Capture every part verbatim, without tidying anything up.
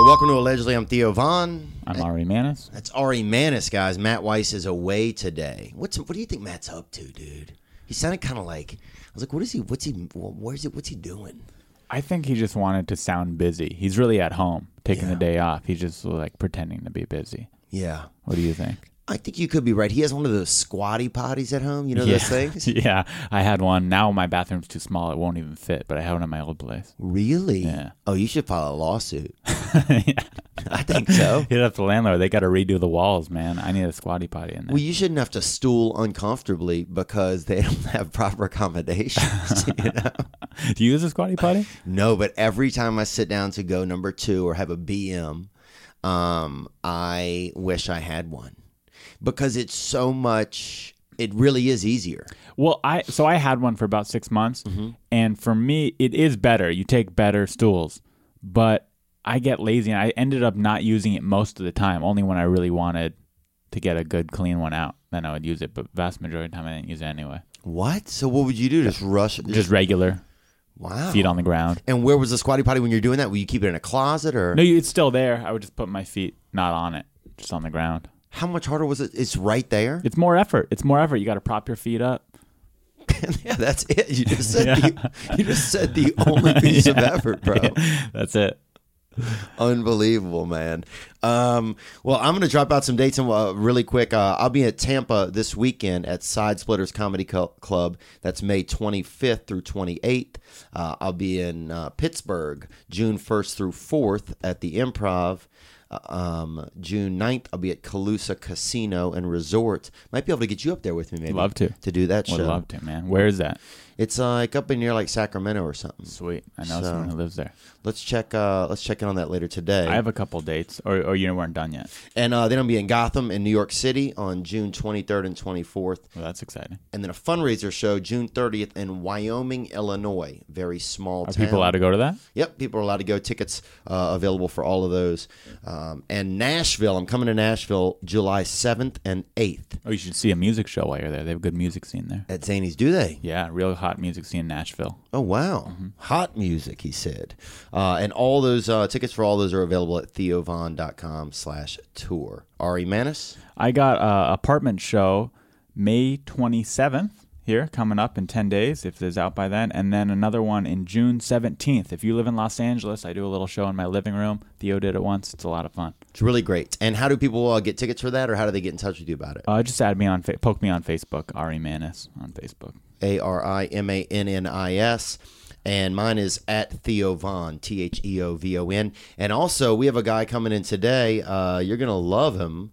welcome to Allegedly. I'm Theo Von. I'm Ari Manis. That's Ari Manis, guys. Matt Weiss is away today. What's what do you think Matt's up to, dude? He sounded kind of like I was like, what is he? What's he? Where's it? What's he doing? I think he just wanted to sound busy. He's really at home, taking Yeah. the day off. He's just like pretending to be busy. Yeah. What do you think? I think you could be right. He has one of those squatty potties at home. You know yeah. those things? Yeah, I had one. Now my bathroom's too small; it won't even fit. But I had one in my old place. Really? Yeah. Oh, you should file a lawsuit. yeah. I think so. Hit up the landlord. They got to redo the walls, man. I need a squatty potty in there. Well, you shouldn't have to stool uncomfortably because they don't have proper accommodations. You know? Do you use a squatty potty? No, but every time I sit down to go number two or have a B M, um, I wish I had one because it's so much. It really is easier. Well, I so I had one for about six months, Mm-hmm. and for me, it is better. You take better stools, but I get lazy, and I ended up not using it most of the time. Only when I really wanted to get a good, clean one out, then I would use it. But vast majority of the time, I didn't use it anyway. What? So what would you do? Just rush? Just regular. Wow. Feet on the ground. And where was the squatty potty when you're doing that? Will you keep it in a closet or? No, it's still there. I would just put my feet not on it, just on the ground. How much harder was it? It's right there. It's more effort. It's more effort. You got to prop your feet up. Yeah, that's it. You just said Yeah. the, you just said the only piece Yeah. of effort, bro. Yeah, that's it. Unbelievable, man. Um, well, I'm going to drop out some dates and uh, really quick. Uh, I'll be at Tampa this weekend at Side Splitters Comedy Cl- Club. That's May twenty-fifth through twenty-eighth. Uh, I'll be in uh, Pittsburgh June first through fourth at the Improv. Uh, um, June ninth, I'll be at Calusa Casino and Resort. Might be able to get you up there with me, maybe. Love to. To do that Would show. love to, man. Where is that? It's uh, like up in near like Sacramento or something. Sweet. I know So- someone who lives there. Let's check. Uh, let's check in on that later today. I have a couple dates, or, or you weren't done yet. And uh, then I'll be in Gotham in New York City on June twenty-third and twenty-fourth. Well, that's exciting. And then a fundraiser show June thirtieth in Wyoming, Illinois. Very small Are town. people allowed to go to that? Yep, people are allowed to go. Tickets uh, available for all of those. Um, and Nashville, I'm coming to Nashville July seventh and eighth. Oh, you should see a music show while you're there. They have a good music scene there. At Zany's, do they? Yeah, real hot music scene in Nashville. Oh, wow. Mm-hmm. Hot music, he said. Uh, and all those uh, tickets for all those are available at theovon.com slash tour. Ari Manis? I got a apartment show May twenty-seventh here coming up in ten days if it's out by then, and then another one in June seventeenth. If you live in Los Angeles, I do a little show in my living room. Theo did it once. It's a lot of fun. It's really great. And how do people uh, get tickets for that, or how do they get in touch with you about it? Uh, just add me on, fa- poke me on Facebook, Ari Manis on Facebook. A R I M A N N I S. And mine is at Theo Von, T H E O V O N. And also, we have a guy coming in today. Uh, you're going to love him.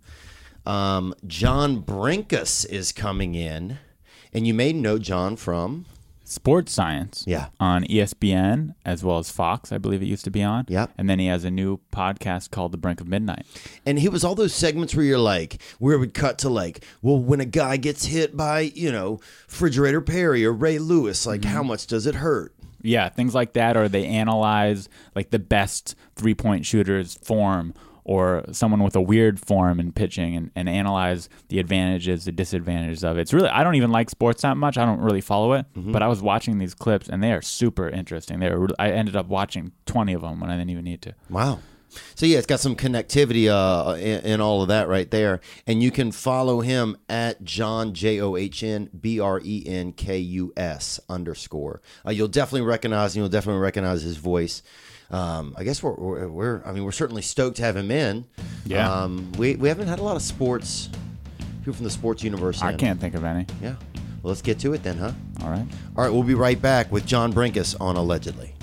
Um, John Brinkus is coming in. And you may know John from... Sports Science. Yeah. On E S P N as well as Fox, I believe it used to be on. Yep. And then he has a new podcast called The Brink of Midnight. And he was all those segments where you're like, where it would cut to like, well, when a guy gets hit by, you know, Refrigerator Perry or Ray Lewis, like, how much does it hurt? Yeah, things like that, or they analyze like the best three-point shooter's form or someone with a weird form in pitching and, and analyze the advantages, the disadvantages of it. It's really, I don't even like sports that much. I don't really follow it, Mm-hmm. but I was watching these clips and they are super interesting. They were, I ended up watching twenty of them when I didn't even need to. Wow. So, yeah, it's got some connectivity uh, in, in all of that right there. And you can follow him at John, J O H N, B R E N K U S underscore. Uh, you'll definitely recognize him. You'll definitely recognize his voice. Um, I guess we're, we're, we're, I mean, we're certainly stoked to have him in. Yeah. Um, we, we haven't had a lot of sports, people from the sports universe I in. can't think of any. Yeah. Well, let's get to it then, huh? All right. All right, we'll be right back with John Brinkus on Allegedly.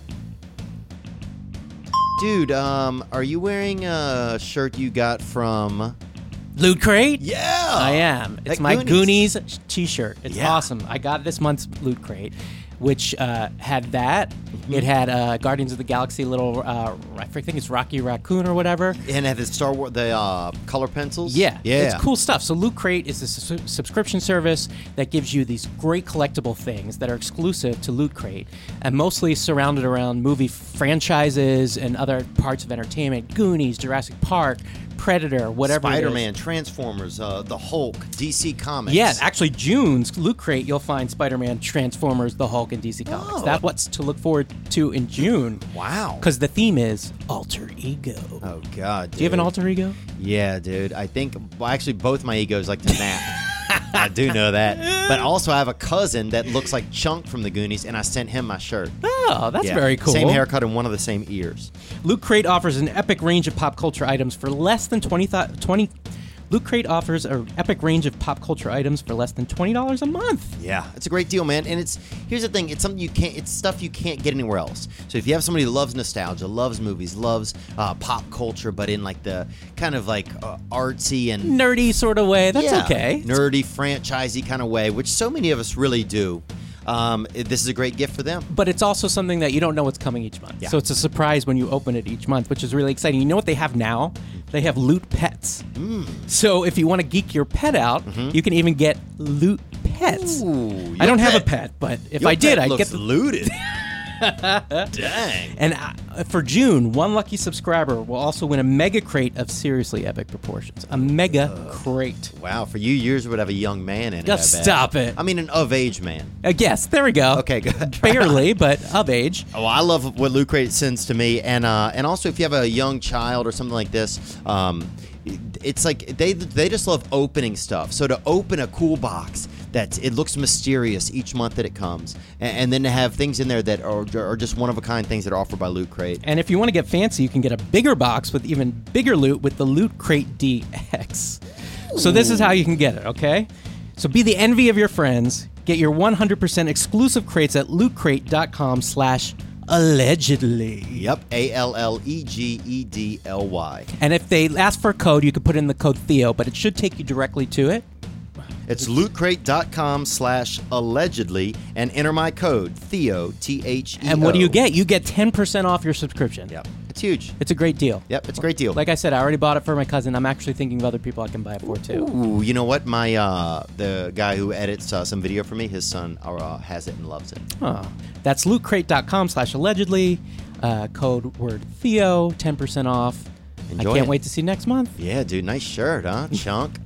Dude, um, are you wearing a shirt you got from... Loot Crate? Yeah! I am. It's That my Goonies. Goonies, t-shirt. It's Yeah. awesome. I got this month's Loot Crate, which uh, had that. Mm-hmm. It had uh, Guardians of the Galaxy little, uh, I think it's Rocky Raccoon or whatever. And have the Star Wars, the uh, color pencils? Yeah, Yeah. it's cool stuff. So Loot Crate is a su- subscription service that gives you these great collectible things that are exclusive to Loot Crate and mostly surrounded around movie franchises and other parts of entertainment. Goonies, Jurassic Park, Predator, whatever. Spider-Man, Transformers, uh, the Hulk, D C Comics. Yeah, actually, June's Loot Crate, you'll find Spider-Man, Transformers, the Hulk, and D C Comics. Oh. That's what's to look forward to in June. Wow. Because the theme is alter ego. Oh God. Dude. Do you have an alter ego? Yeah, dude. I think well, actually both my egos like to nap. I do know that. But also I have a cousin that looks like Chunk from the Goonies, and I sent him my shirt. Oh, that's Yeah. very cool. Same haircut and one of the same ears. Loot Crate offers an epic range of pop culture items for less than twenty. Th- twenty Loot Crate offers an epic range of pop culture items for less than twenty dollars a month. Yeah, it's a great deal, man. And it's here's the thing: it's something you can't. It's stuff you can't get anywhere else. So if you have somebody who loves nostalgia, loves movies, loves uh, pop culture, but in like the kind of like uh, artsy and Nerdy sort of way. That's yeah, okay. nerdy, franchisey kind of way, which so many of us really do. Um, it- this is a great gift for them. But it's also something that you don't know what's coming each month. Yeah. So it's a surprise when you open it each month, which is really exciting. You know what they have now? They have Loot Pets. Mm. So if you want to geek your pet out, you can even get Loot Pets. Mm-hmm. Ooh, I your don't have a pet- pet, but if your I did, pet I'd looks get the looted. Dang. And uh, for June, one lucky subscriber will also win a mega crate of seriously epic proportions. A mega crate. Wow, for you, yours would have a young man in it. Just I bet. stop it. I mean, an of-age man. Uh, yes, there we go. Okay, good. Barely, but of age. Oh, I love what Loot Crate sends to me, and uh, and also if you have a young child or something like this, um, it's like they they just love opening stuff. So to open a cool box that it looks mysterious each month that it comes, and, and then to have things in there that are, are just one of a kind things that are offered by Loot Crate. And if you want to get fancy, you can get a bigger box with even bigger loot with the Loot Crate D X. So this is how you can get it, okay? So be the envy of your friends. Get your one hundred percent exclusive crates at lootcrate.com slash allegedly. Yep, A L L E G E D L Y. And if they ask for a code, you can put in the code Theo, but it should take you directly to it. It's lootcrate.com slash allegedly and enter my code, Theo, T H E O. And what do you get? You get ten percent off your subscription. Yep, it's huge. It's a great deal. Yep, it's a great deal. Like I said, I already bought it for my cousin. I'm actually thinking of other people I can buy it for, too. Ooh, you know what? My uh, the guy who edits uh, some video for me, his son uh, has it and loves it. Oh. That's lootcrate.com slash allegedly. Uh, code word Theo, ten percent off. Enjoy I can't it. wait to see next month. Yeah, dude, nice shirt, huh, Chunk?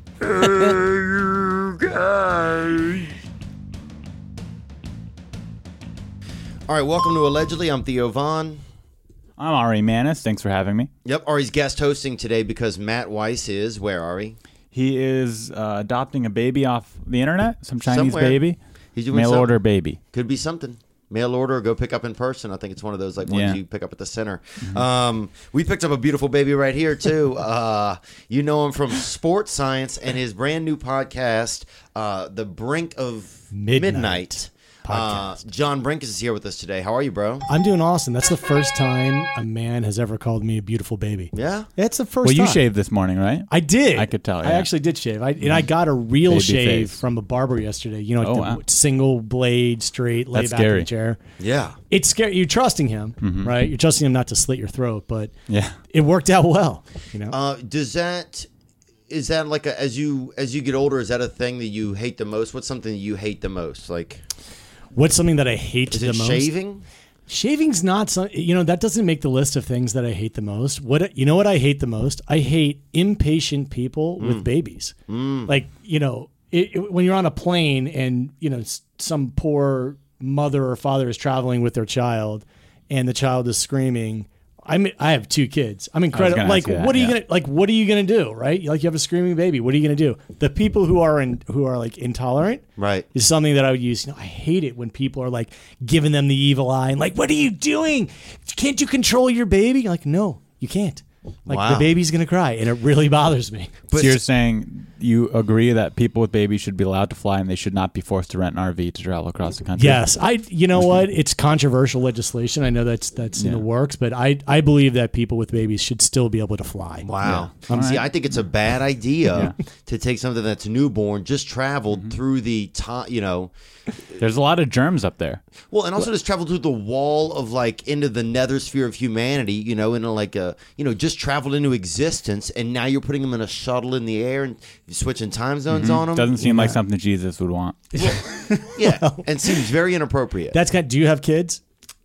All right, welcome to Allegedly. I'm Theo Vaughn. I'm Ari Manis. Thanks for having me. Yep, Ari's guest hosting today because Matt Weiss is, where, Ari? He is uh, adopting a baby off the internet, some Chinese Somewhere. baby. He's doing Mail something. order baby. Could be something. Mail order or go pick up in person. I think it's one of those like ones Yeah. you pick up at the center. Um, we picked up a beautiful baby right here too. Uh, you know him from Sports Science and his brand new podcast, uh, The Brink of Midnight Midnight. Uh, John Brink is here with us today. How are you, bro? I'm doing awesome. That's the first time a man has ever called me a beautiful baby. Yeah. It's the first Well, you time. shaved this morning, right? I did. I could tell, I yeah. actually did shave. I, and I got a real Baby shave face. from a barber yesterday. You know, like Oh, the wow. single blade, straight, lay That's back in scary. the chair. Yeah. It's scary. You're trusting him, right? You're trusting him not to slit your throat, but Yeah. it worked out well. You know, Uh, does that is that like a, as you as you get older? Is that a thing that you hate the most? What's something that you hate the most? Like, what's something that I hate is the it most? shaving? Shaving's not some, you know, that doesn't make the list of things that I hate the most. What you know what I hate the most? I hate impatient people with babies. Like, you know, it, it- when you're on a plane and, you know, s- some poor mother or father is traveling with their child and the child is screaming. I'm I have two kids. I'm incredible. gonna Like, ask you that, what are you yeah. gonna like? What are you gonna do? Right? Like, you have a screaming baby. What are you gonna do? The people who are in who are like intolerant, Right. is something that I would use. You know, I hate it when people are like giving them the evil eye and like, what are you doing? Can't you control your baby? Like, no, you can't. Like, Wow. the baby's gonna cry, and it really bothers me. But so you're saying you agree that people with babies should be allowed to fly and they should not be forced to rent an R V to travel across the country? Yes, I. You know what? It's controversial legislation. I know that's that's in Yeah. the works, but I I believe that people with babies should still be able to fly. Wow. Yeah. All See, right. I think it's a bad idea Yeah. to take something that's newborn, just traveled through the top, you know, There's a lot of germs up there. well, and also just traveled through the wall of like into the nether sphere of humanity, you know, into like a, you know, just traveled into existence, and now you're putting them in a shuttle in the air and switching time zones on them. Doesn't seem like something Jesus would want. Yeah, and seems very inappropriate. That's kind. Do you have kids?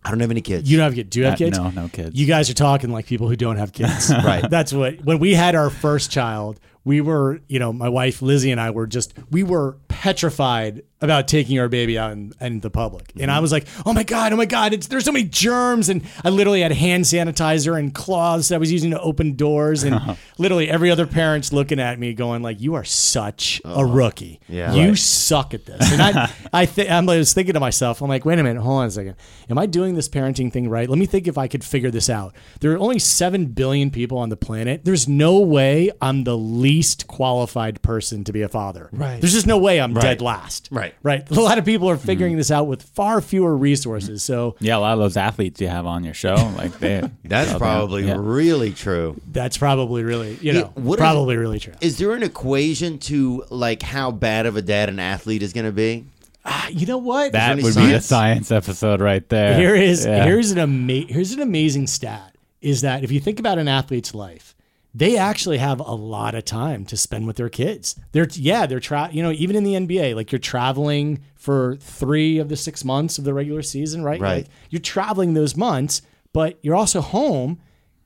I don't have any kids. You don't have kids. Do you have Uh, kids? no, no kids. You guys are talking like people who don't have kids. Right. That's what, when we had our first child, we were, you know, my wife Lizzie and I were just, we were petrified about taking our baby out in, in the public. And I was like, oh my God, oh my God, it's, there's so many germs. And I literally had hand sanitizer and cloths that I was using to open doors. And literally every other parent's looking at me going like, you are such a rookie. Yeah. You Right. suck at this. And I, I, th- I was thinking to myself, I'm like, wait a minute, hold on a second. Am I doing this parenting thing right? Let me think if I could figure this out. There are only seven billion people on the planet. There's no way I'm the least qualified person to be a father. Right. There's just no way I'm dead last. Right. Right. A lot of people are figuring this out with far fewer resources. So Yeah, a lot of those athletes you have on your show, like they. That's so probably yeah. really true. that's probably really, you Yeah, know, what is- probably really true. Is there an equation to like how bad of a dad an athlete is going to be? Ah, you know what? That any would be a science? science episode right there. Here is Yeah. here's an ama- here's an amazing stat is that if you think about an athlete's life, they actually have a lot of time to spend with their kids. They're yeah, they're tra- you know, even in the N B A, like you're traveling for three of the six months of the regular season, right? Right. Like, you're traveling those months, but you're also home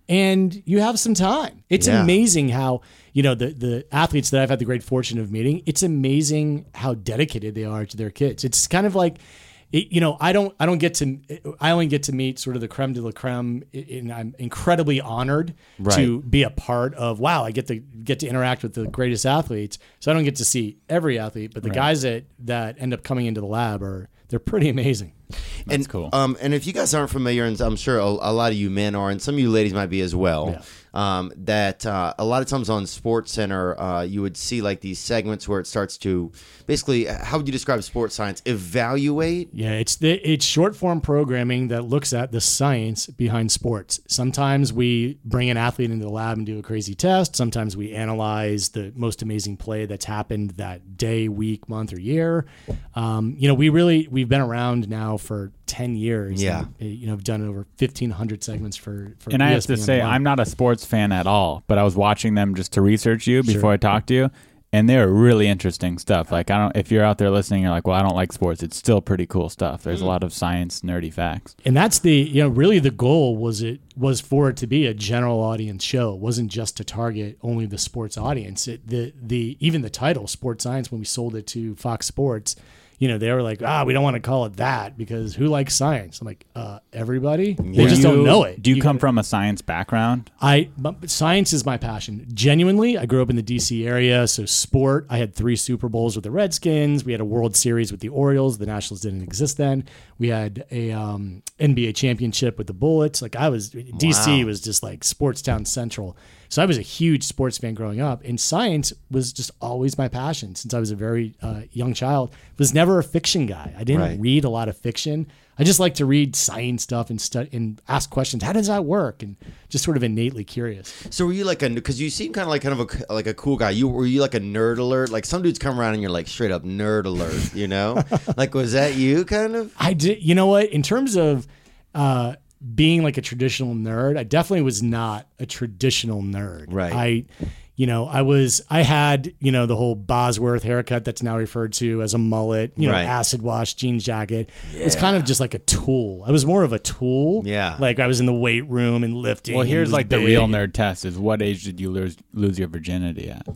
and you have some time. It's Yeah. amazing how, you know, the the athletes that I've had the great fortune of meeting, it's amazing how dedicated they are to their kids. It's kind of like it, you know, I don't, I don't get to, I only get to meet sort of the creme de la creme, and I'm incredibly honored Right. to be a part of. Wow, I get to get to interact with the greatest athletes. So I don't get to see every athlete, but the guys that that end up coming into the lab are they're pretty amazing. and, cool. Um, and if you guys aren't familiar, and I'm sure a, a lot of you men are, and some of you ladies might be as well, um, that uh, a lot of times on Sports Center, uh, you would see like these segments where it starts to basically, how would you describe sports science? Evaluate. Yeah, it's the it's short form programming that looks at the science behind sports. Sometimes we bring an athlete into the lab and do a crazy test. Sometimes we analyze the most amazing play that's happened that day, week, month, or year. Um, you know, we really we've been around now for ten years. Yeah. and, you know, I've done over fifteen hundred segments for for. And I E have S to P N say, One. I'm not a sports fan at all, but I was watching them just to research you before I talked to you, and they're really interesting stuff. Like, I don't, if you're out there listening, you're like, well, I don't like sports. It's still pretty cool stuff. There's a lot of science, nerdy facts. And that's the, you know, really the goal was it was for it to be a general audience show. It wasn't just to target only the sports audience. It, the the even the title, Sports Science, when we sold it to Fox Sports, you know, they were like, ah, we don't want to call it that because who likes science? I'm like, uh, everybody. They Do just you- don't know it. Do you, come gotta- from a science background? I but science is my passion. Genuinely, I grew up in the D C area, so sport. I had three Super Bowls with the Redskins. We had a World Series with the Orioles. The Nationals didn't exist then. We had a um, N B A championship with the Bullets. Like I was, D C Wow. was just like sports town central. So I was a huge sports fan growing up, and science was just always my passion since I was a very uh, young child. Was never a fiction guy. I didn't Right. read a lot of fiction. I just like to read science stuff and stu- and ask questions. How does that work? And just sort of innately curious. So were you like a, because you seem kind of like kind of a like a cool guy. You were you like a nerd alert? Like some dudes come around and you're like straight up nerd alert. You know, like was that you kind of? I did. You know what? In terms of uh, being like a traditional nerd, I definitely was not a traditional nerd. Right. I, you know, I was. I had you know the whole Bosworth haircut that's now referred to as a mullet. You know, Right. acid wash, jeans jacket. It was kind of just like a tool. I was more of a tool. Yeah. Like I was in the weight room and lifting. Well, and here's was like the big. real nerd test: is what age did you lose lose your virginity at?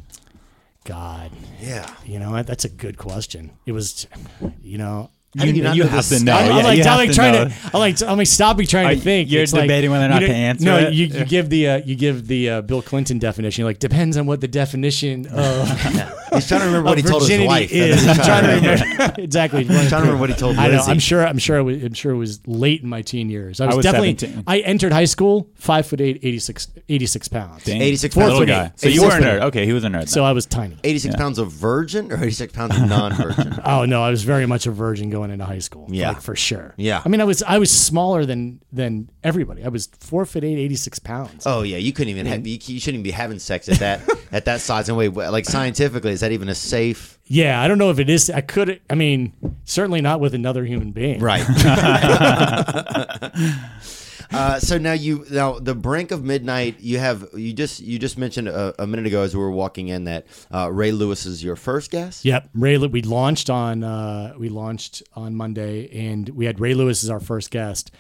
God, Yeah. you know what? That's a good question. It was, you know. How did you not you know have this to know. stuff? I'm, yeah, I'm like, you I'm have like to trying know. to, I'm like, I'm like, stop me trying Are to you- think. you're It's like, debating whether or you not know- to answer No, it? you, you give the, uh, you give the uh, Bill Clinton definition. You're like, depends on what the definition of, He's trying to remember what he of told his virginity wife. is. I'm trying to remember exactly. I'm trying to remember what he told I know. Lizzie. I'm sure. I'm sure. It was, I'm sure it was late in my teen years. I was, I was definitely. seventeen. I entered high school five foot eight, eighty-six, eighty-six pounds. Dang. eighty-six Four pounds. little Okay. guy. So you were a eighty-six nerd. Okay, he was a nerd. So then. I was tiny. eighty-six pounds of virgin or eighty-six pounds of non-virgin? Oh no, I was very much a virgin going into high school. Yeah. like, for sure. Yeah. I mean, I was I was smaller than than everybody. I was four foot eight, eighty-six pounds. Oh yeah, you couldn't even have, you, you shouldn't even be having sex at that at that size and weight. Like scientifically, is that even a safe? Yeah, I don't know if it is. I could. I mean, certainly not with another human being. Right. Uh, so now you now the brink of midnight. You have you just you just mentioned a, a minute ago as we were walking in that uh, Ray Lewis is your first guest. Yep. Ray. We launched on uh, we launched on Monday, and we had Ray Lewis as our first guest.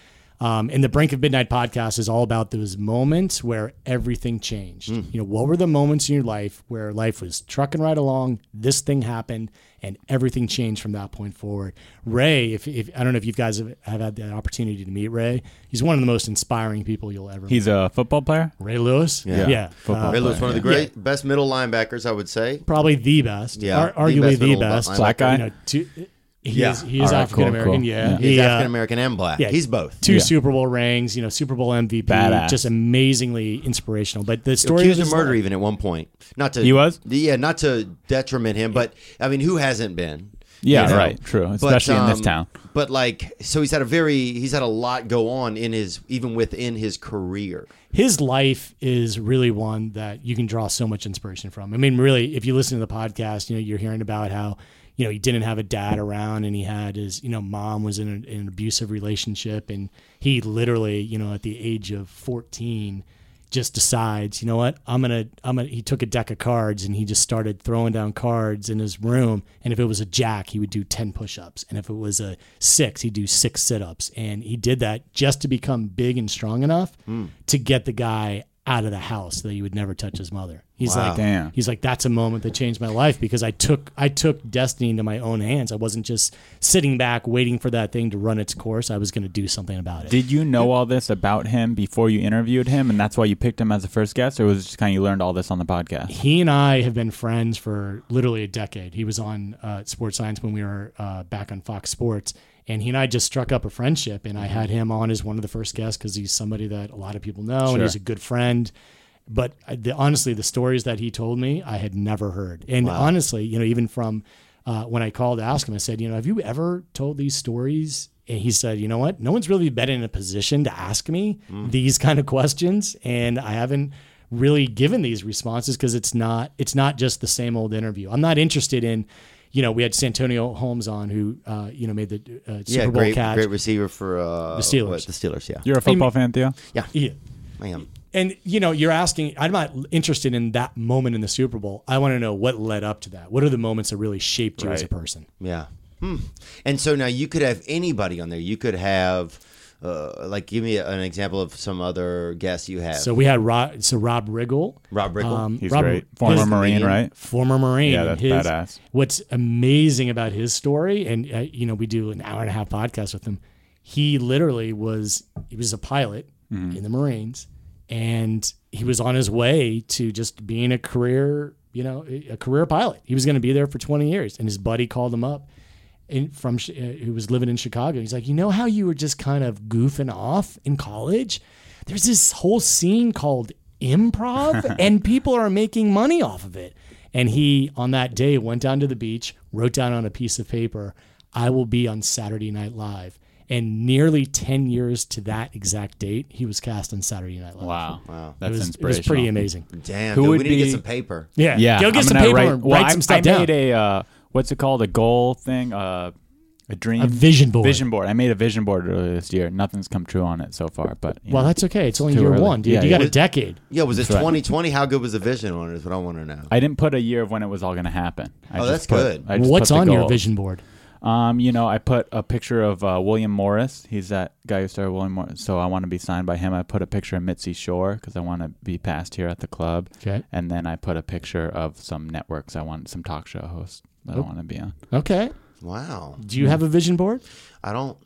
Um, and the Brink of Midnight podcast is all about those moments where everything changed. Mm. You know, what were the moments in your life where life was trucking right along, this thing happened, and everything changed from that point forward. Ray, if, if I don't know if you guys have, have had the opportunity to meet Ray, he's one of the most inspiring people you'll ever He's meet. a football player? Ray Lewis? Yeah. yeah. Football Uh, Ray Lewis, one of the Yeah. great, best middle linebackers, I would say. probably the best. Yeah, Ar- the arguably best the middle best. linebacker. Black guy? You know, two, he Yeah. is, he is All right, African American. cool, cool. Yeah, Yeah. He, He's uh, African American and black. yeah. He's both. two Yeah. Super Bowl rings. You know, Super Bowl M V P. Badass. Just amazingly inspirational. But the story Accused of of his murder life- even at one point. Not to He was? Yeah, not to detriment him, but I mean, who hasn't been? Yeah, You know? right. True. But, Especially in this um, town. But like, so he's had a very, he's had a lot go on in his, even within his career. his life is really one that you can draw so much inspiration from. I mean, really, if you listen to the podcast, you know, you're hearing about how, you know, he didn't have a dad around and he had his, you know, mom was in, a, in an abusive relationship. And he literally, you know, at the age of fourteen, just decides, you know what, I'm going to, I'm going to, he took a deck of cards and he just started throwing down cards in his room. And if it was a jack, he would do ten push-ups. And if it was a six, he'd do six sit-ups. And he did that just to become big and strong enough mm. to get the guy out of the house so that he would never touch his mother. He's Wow. like, Damn. he's like, that's a moment that changed my life because I took, I took destiny into my own hands. I wasn't just sitting back waiting for that thing to run its course. I was going to do something about it. Did you know all this about him before you interviewed him, and that's why you picked him as the first guest, or was it just kind of you learned all this on the podcast? He and I have been friends for literally a decade. He was on uh, Sports Science when we were uh, back on Fox Sports, and he and I just struck up a friendship, and I had him on as one of the first guests because he's somebody that a lot of people know, Sure. and he's a good friend. But the, honestly, the stories that he told me, I had never heard. And Wow. honestly, you know, even from uh, when I called to ask him, I said, you know, have you ever told these stories? And he said, you know what? No one's really been in a position to ask me mm. these kind of questions. And I haven't really given these responses because it's not, it's not just the same old interview. I'm not interested in, you know, we had Santonio Holmes on who, uh, you know, made the uh, Super Yeah, Bowl great, catch. great receiver for uh, The Steelers. what, the Steelers, yeah. You're a football fan, Theo? Yeah, Yeah. I am. And, you know, you're asking, I'm not interested in that moment in the Super Bowl. I want to know what led up to that. What are the moments that really shaped you as a Right. person? Yeah. Hmm. And so now you could have anybody on there. You could have, uh, like, give me an example of some other guests you have. So we had Rob, so Rob Riggle. Rob Riggle. Um, He's Rob- great. Former his- Marine, right? Former Marine. Yeah, that's His- badass. What's amazing about his story, and, uh, you know, we do an hour and a half podcast with him. He literally was, he was a pilot Mm-hmm. in the Marines, and he was on his way to just being a career, you know, a career pilot. He was going to be there for twenty years, and his buddy called him up, and from uh, who was living in Chicago. He's like, you know how you were just kind of goofing off in college? There's this whole scene called improv, and people are making money off of it. And he, on that day, went down to the beach, wrote down on a piece of paper, "I will be on Saturday Night Live." And nearly ten years to that exact date, he was cast on Saturday Night Live. Wow. Wow. It That's was, it inspirational. was pretty amazing. Damn, Who dude, would we need to be- get some paper. Yeah. Yeah. Go get I'm some gonna paper write, and well, write I, some stuff I down. made a, uh, what's it called? A goal thing? Uh, a dream? A vision board. Vision board. I made a vision board earlier this year. Nothing's come true on it so far, but you Well, know. that's okay. It's only too year early. one, dude. Yeah, you yeah. got a decade. Yeah, was it That's right. twenty twenty? How good was the vision on it is what I want to know. I didn't put a year of when it was all going to happen. I Oh, just that's put- good. I just What's put the on your goals. vision board? Um, you know, I put a picture of uh, William Morris. He's that guy who started William Morris. So I want to be signed by him. I put a picture of Mitzi Shore because I want to be passed here at the club. Okay. And then I put a picture of some networks I want, some talk show hosts that I want to be on. Okay. Wow. Do you have a vision board? I don't.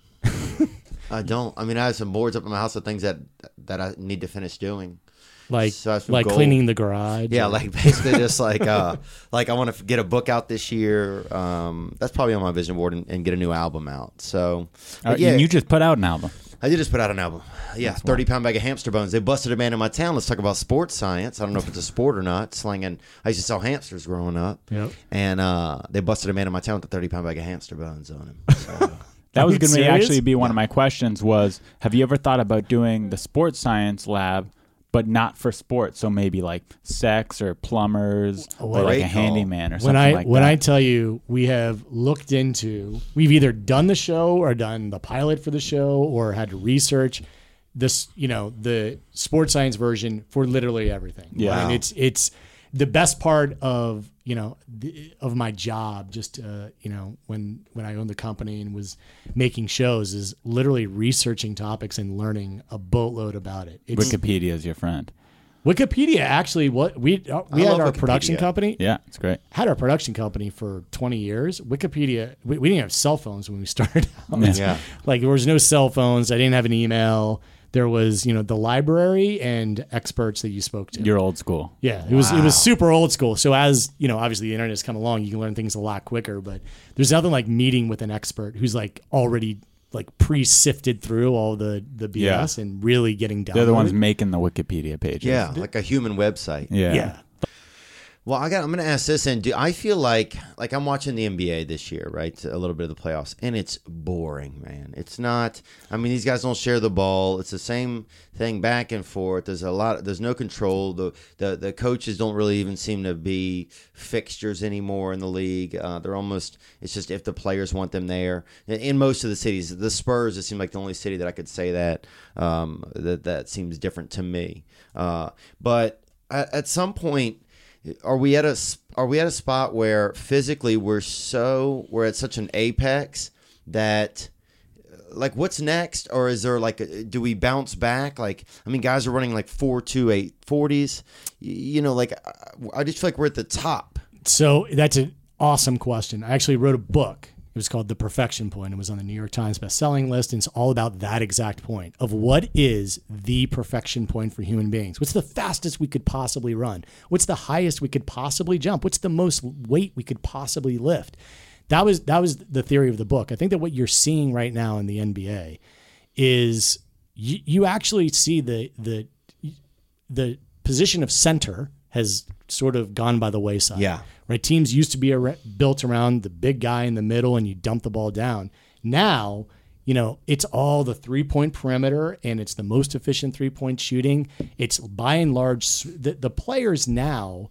I don't. I mean, I have some boards up in my house of things that that I need to finish doing. Like So I have some like goals. cleaning the garage? Yeah, or- like basically just like uh, like I want to get a book out this year. Um, that's probably on my vision board and, and get a new album out. So, Uh, but yeah, and you just put out an album. I did just put out an album. Yeah, thirty pound bag of hamster bones. They busted a man in my town. Let's talk about sports science. I don't know if it's a sport or not. Slinging. I used to sell hamsters growing up. Yep. And uh, they busted a man in my town with a thirty pound bag of hamster bones on him. So, That Are was you going to serious? actually be one of my questions was, have you ever thought about doing the sports science lab, but not for sports? So maybe like sex or plumbers or like Great a call. handyman or When something I like when that. I tell you we have looked into, we've either done the show or done the pilot for the show or had to research this, you know, the sports science version for literally everything. Yeah. And it's it's the best part of you know the, of my job, just uh, you know when when I owned the company and was making shows, is literally researching topics and learning a boatload about it. It's, Wikipedia is your friend. Wikipedia actually, what we uh, we I had love our Wikipedia. production company. Yeah, it's great. Had our production company for twenty years. Wikipedia, we, we didn't have cell phones when we started out. Yeah. Like there was no cell phones. I didn't have an email. There was, you know, the library and experts that you spoke to. You're old school. Yeah, it was it was super old school. So as you know, obviously the internet has come along, you can learn things a lot quicker. But there's nothing like meeting with an expert who's like already like pre-sifted through all the the B S Yeah. and really getting down. They're the to ones it. making the Wikipedia pages. Yeah, like a human website. Yeah. Yeah. Well, I got. I'm going to ask this, and do I feel like like I'm watching the N B A this year, right? A little bit of the playoffs, and it's boring, man. It's not. I mean, these guys don't share the ball. It's the same thing back and forth. There's a lot. There's no control. The the the coaches don't really even seem to be fixtures anymore in the league. Uh, they're almost. It's just if the players want them there. In, in most of the cities, the Spurs, it seemed like the only city that I could say that um, that that seems different to me. Uh, but at, at some point. Are we at a are we at a spot where physically we're so we're at such an apex that like what's next, or is there like a, do we bounce back? Like I mean, guys are running like four two eight forties. You know, like I just feel like we're at the top. So that's an awesome question. I actually wrote a book. It was called The Perfection Point. It was on the New York Times bestselling list, and it's all about that exact point of what is the perfection point for human beings. What's the fastest we could possibly run? What's the highest we could possibly jump? What's the most weight we could possibly lift? That was that was the theory of the book. I think that what you're seeing right now in the N B A is you, you actually see the the the position of center has sort of gone by the wayside. Yeah. Right. Teams used to be a, built around the big guy in the middle and you dump the ball down. Now, you know, it's all the three-point perimeter and it's the most efficient three-point shooting. It's by and large, the, the players now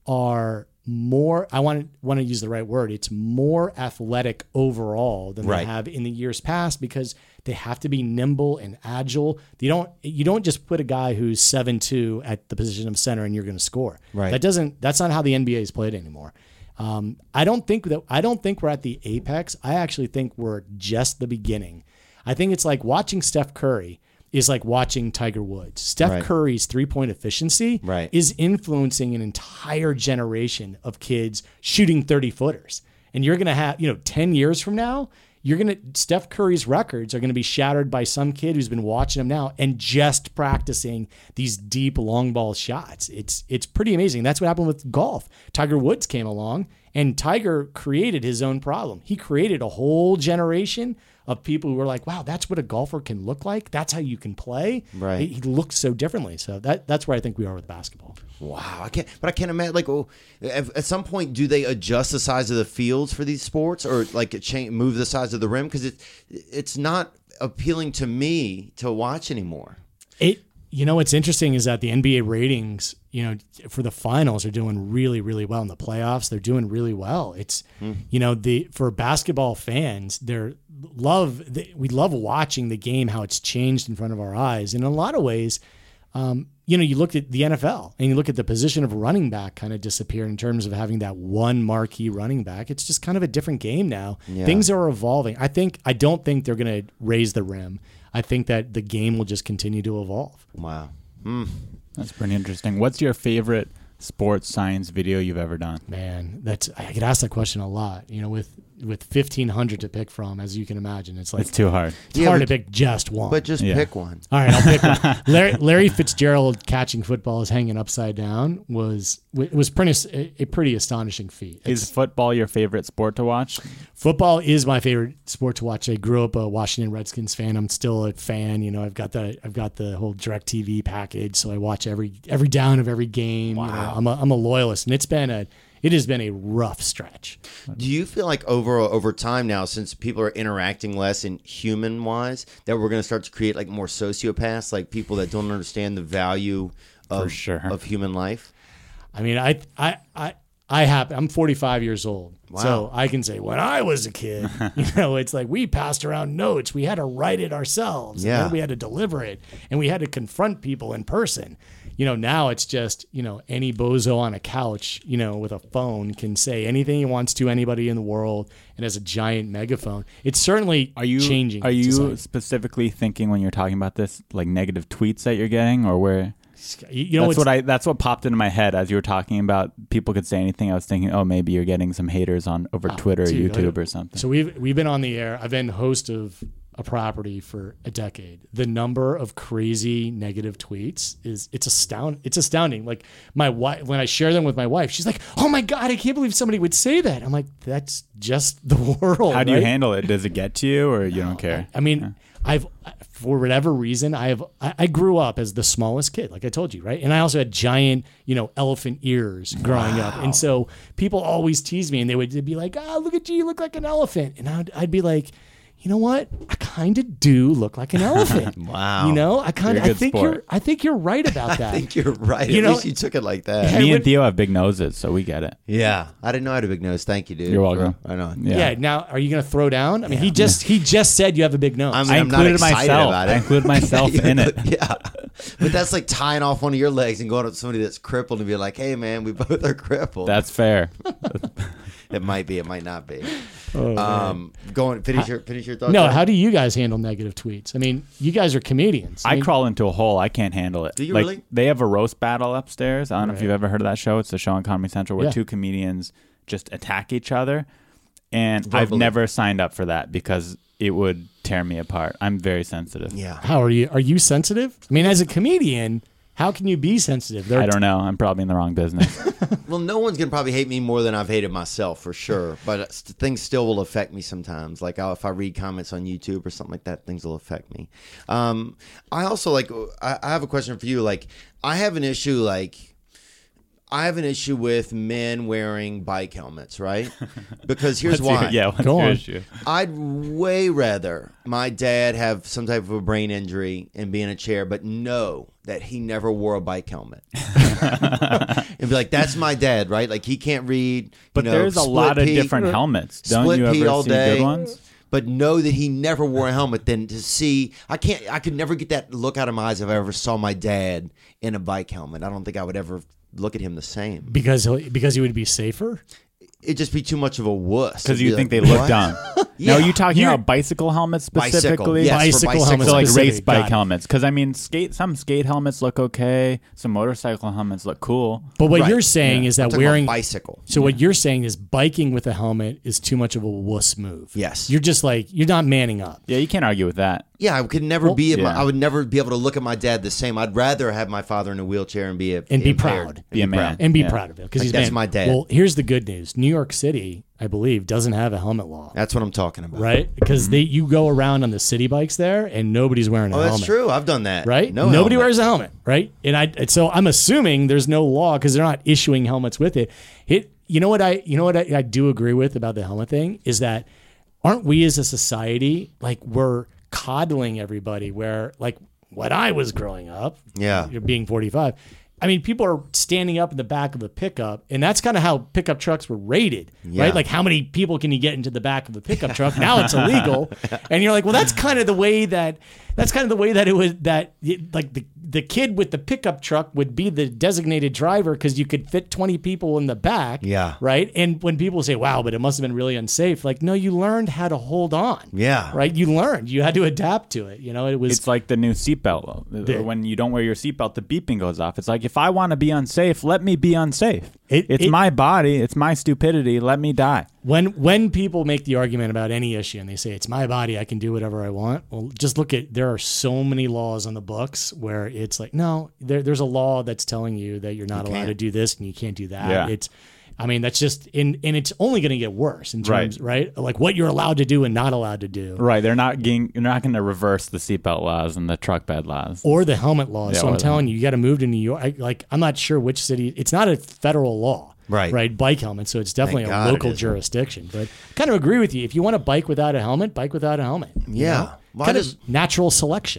are more, I want to want to use the right word, it's more athletic overall than Right. they have in the years past because they have to be nimble and agile. You don't you don't just put a guy who's seven two at the position of center and you're going to score. Right. That doesn't that's not how the N B A is played anymore. Um, I don't think that I don't think we're at the apex. I actually think we're just the beginning. I think it's like watching Steph Curry is like watching Tiger Woods. Steph Right. Curry's three-point efficiency Right. is influencing an entire generation of kids shooting thirty-footers. And you're going to have, you know, ten years from now, you're going to Steph Curry's records are going to be shattered by some kid who's been watching him now and just practicing these deep long ball shots. It's it's pretty amazing. That's what happened with golf. Tiger Woods came along and Tiger created his own problem. He created a whole generation of people who were like, wow, that's what a golfer can look like. That's how you can play. Right. He, he looks so differently. So that that's where I think we are with basketball. Wow, I can't. But I can't imagine. Like, oh, at, at some point, do they adjust the size of the fields for these sports, or like change, move the size of the rim? Because it, it's not appealing to me to watch anymore. It, you know, what's interesting is that the N B A ratings, you know, for the finals are doing really, really well. In the playoffs, they're doing really well. It's, you know, the for basketball fans, they're love. They, we love watching the game, how it's changed in front of our eyes. And in a lot of ways, um, you know, you look at the N F L and you look at the position of running back kind of disappear in terms of having that one marquee running back. It's just kind of a different game now. Yeah. Things are evolving. I think, I don't think they're going to raise the rim. I think that the game will just continue to evolve. Wow. That's pretty interesting. What's your favorite sports science video you've ever done? Man, that's I get asked that question a lot. You know, with with fifteen hundred to pick from, as you can imagine, it's like It's too hard. it's Yeah, hard but- to pick just one. But just Yeah. pick one. All right, I'll pick one. Larry, Larry Fitzgerald catching footballs hanging upside down was it was pretty a, a pretty astonishing feat. Is It's- football your favorite sport to watch? football is my favorite sport to watch. I grew up a Washington Redskins fan. I'm still a fan. You know, I've got the I've got the whole DirecTV package, so I watch every every down of every game. Wow. You know, I'm a I'm a loyalist, and it's been a it has been a rough stretch. Do you feel like over over time now, since people are interacting less in human wise, that we're going to start to create like more sociopaths, like people that don't understand the value of For sure. of human life? I mean, I I I I have. I'm forty-five years old, Wow. so I can say when I was a kid, you know, it's like we passed around notes. We had to write it ourselves. Yeah. And then we had to deliver it, and we had to confront people in person. You know, now it's just, you know, any bozo on a couch, you know, with a phone can say anything he wants to anybody in the world and has a giant megaphone. It's certainly Are you changing. Are you society. specifically thinking when you're talking about this, like negative tweets that you're getting, or where? You you know, that's what's- what I. That's what popped into my head as you were talking about. People could say anything. I was thinking, oh, maybe you're getting some haters on over Twitter, or dude, YouTube, I- or something. So we've we've been on the air. I've been host of a property for a decade. The number of crazy negative tweets is it's astound it's astounding. Like my wife, when I share them with my wife, she's like, "Oh my god, I can't believe somebody would say that." I'm like, "That's just the world." How do you right? handle it? Does it get to you, or you don't care? I mean, I've for whatever reason, I have I, I grew up as the smallest kid, like I told you, right? And I also had giant, you know, elephant ears growing up, and so people always tease me, and they would they'd be like, "Ah, look at you, you look like an elephant," and I'd, I'd be like, you know what? I kind of do look like an elephant. Wow. You know, I kind You're of a I good think sport. you're I think you're right about that. I think you're right. You At know- least you took it like that. Yeah. Me would- and Theo have big noses, so we get it. Yeah. I didn't know I had a big nose. Thank you, dude. You're welcome. For- I know. Yeah. yeah. Now, are you going to throw down? I mean, he just he just said you have a big nose. I mean, I I'm not included excited myself. about it. I included myself You in know, it. Yeah. But that's like tying off one of your legs and going up to somebody that's crippled and be like, hey, man, we both are crippled. That's fair. It might be. It might not be. Oh, man. Um, going, finish your, finish your thoughts. no, John? how do you guys handle negative tweets? I mean, you guys are comedians. I mean, crawl into a hole. I can't handle it. Do you like, really? They have a roast battle upstairs. I don't know if Right. you've ever heard of that show. It's a show on Comedy Central where Yeah. two comedians just attack each other. And I've Verbally. never signed up for that because it would tear me apart. I'm very sensitive. Yeah. How are you? Are you sensitive? I mean, as a comedian, how can you be sensitive? There are I don't know. I'm probably in the wrong business. Well, no one's going to probably hate me more than I've hated myself for sure. But uh, st- things still will affect me sometimes. Like I'll, if I read comments on YouTube or something like that, things will affect me. Um, I also like, I, I have a question for you. Like I have an issue, like, I have an issue with men wearing bike helmets, right? Because here's What's your- why. yeah, what's Go your on. issue? I'd way rather my dad have some type of a brain injury and be in a chair, but know that he never wore a bike helmet. And be like, that's my dad, right? Like he can't read. But you know, there's a split lot of pea- different helmets. Don't split you pea ever all see day. good ones? But know that he never wore a helmet. Then to see, I can't. I could never get that look out of my eyes if I ever saw my dad in a bike helmet. I don't think I would ever look at him the same. because he'll- because he would be safer. It'd just be too much of a wuss. Because It'd you be think like, they look what? dumb. Yeah. Now, are you talking You're- about bicycle helmets Bicycle, specifically? yes, for Bicycle bicycle. helmets So like specific. race bike Got it. helmets, because I mean, skate some skate helmets look okay. Some motorcycle helmets look cool. But what Right. you're saying Yeah. is I'm that talking about wearing bicycle. So what you're saying is biking with a helmet is too much of a wuss move. Yes. You're just like you're not manning up. Yeah, you can't argue with that. Yeah, I could never be. In my, yeah. I would never be able to look at my dad the same. I'd rather have my father in a wheelchair and be a, And be impaired. proud. Be a man. And be Yeah. proud of it because Like, he's that's man. my dad. Well, here's the good news: New York City, I believe, doesn't have a helmet law, That's what I'm talking about. right? Because they you go around on the city bikes there, and nobody's wearing a Oh, that's helmet. true. I've done that. Right? No, Nobody helmet. wears a helmet, right? And I and so I'm assuming there's no law because they're not issuing helmets with it. It you know what I you know what I, I do agree with about the helmet thing is that aren't we as a society like we're coddling everybody where like when I was growing up, Yeah. you're being forty-five. I mean, people are standing up in the back of the pickup, and that's kind of how pickup trucks were rated, Yeah. right? Like, how many people can you get into the back of the pickup truck? Now it's illegal, and you're like, well, that's kind of the way that that's kind of the way that it was that it, like the the kid with the pickup truck would be the designated driver because you could fit twenty people in the back, Yeah. right? And when people say, wow, but it must have been really unsafe, like, no, you learned how to hold on, Yeah. right? You learned, you had to adapt to it. You know, it was It's like the new seatbelt. The- When you don't wear your seatbelt, the beeping goes off. It's like, if I want to be unsafe, let me be unsafe. It- it's it- my body. It's my stupidity. Let me die. When when people make the argument about any issue and they say it's my body, I can do whatever I want. Well, just look at there are so many laws on the books where it's like no, there, there's a law that's telling you that you're not You allowed can't. to do this and you can't do that. Yeah. It's, I mean, that's just in and it's only going to get worse in Right. terms right like what you're allowed to do and not allowed to do. Right. They're not getting, you're not going to reverse the seatbelt laws and the truck bed laws. Or the helmet laws. Yeah, so or I'm the telling you, you got to move to New York. I, like I'm not sure which city. It's not a federal law. Right. Right. Bike helmet. So it's definitely Thank a God it local isn't. jurisdiction. But I kind of agree with you. If you want to bike without a helmet, bike without a helmet. you Yeah. know? Well, I kind just- of natural selection.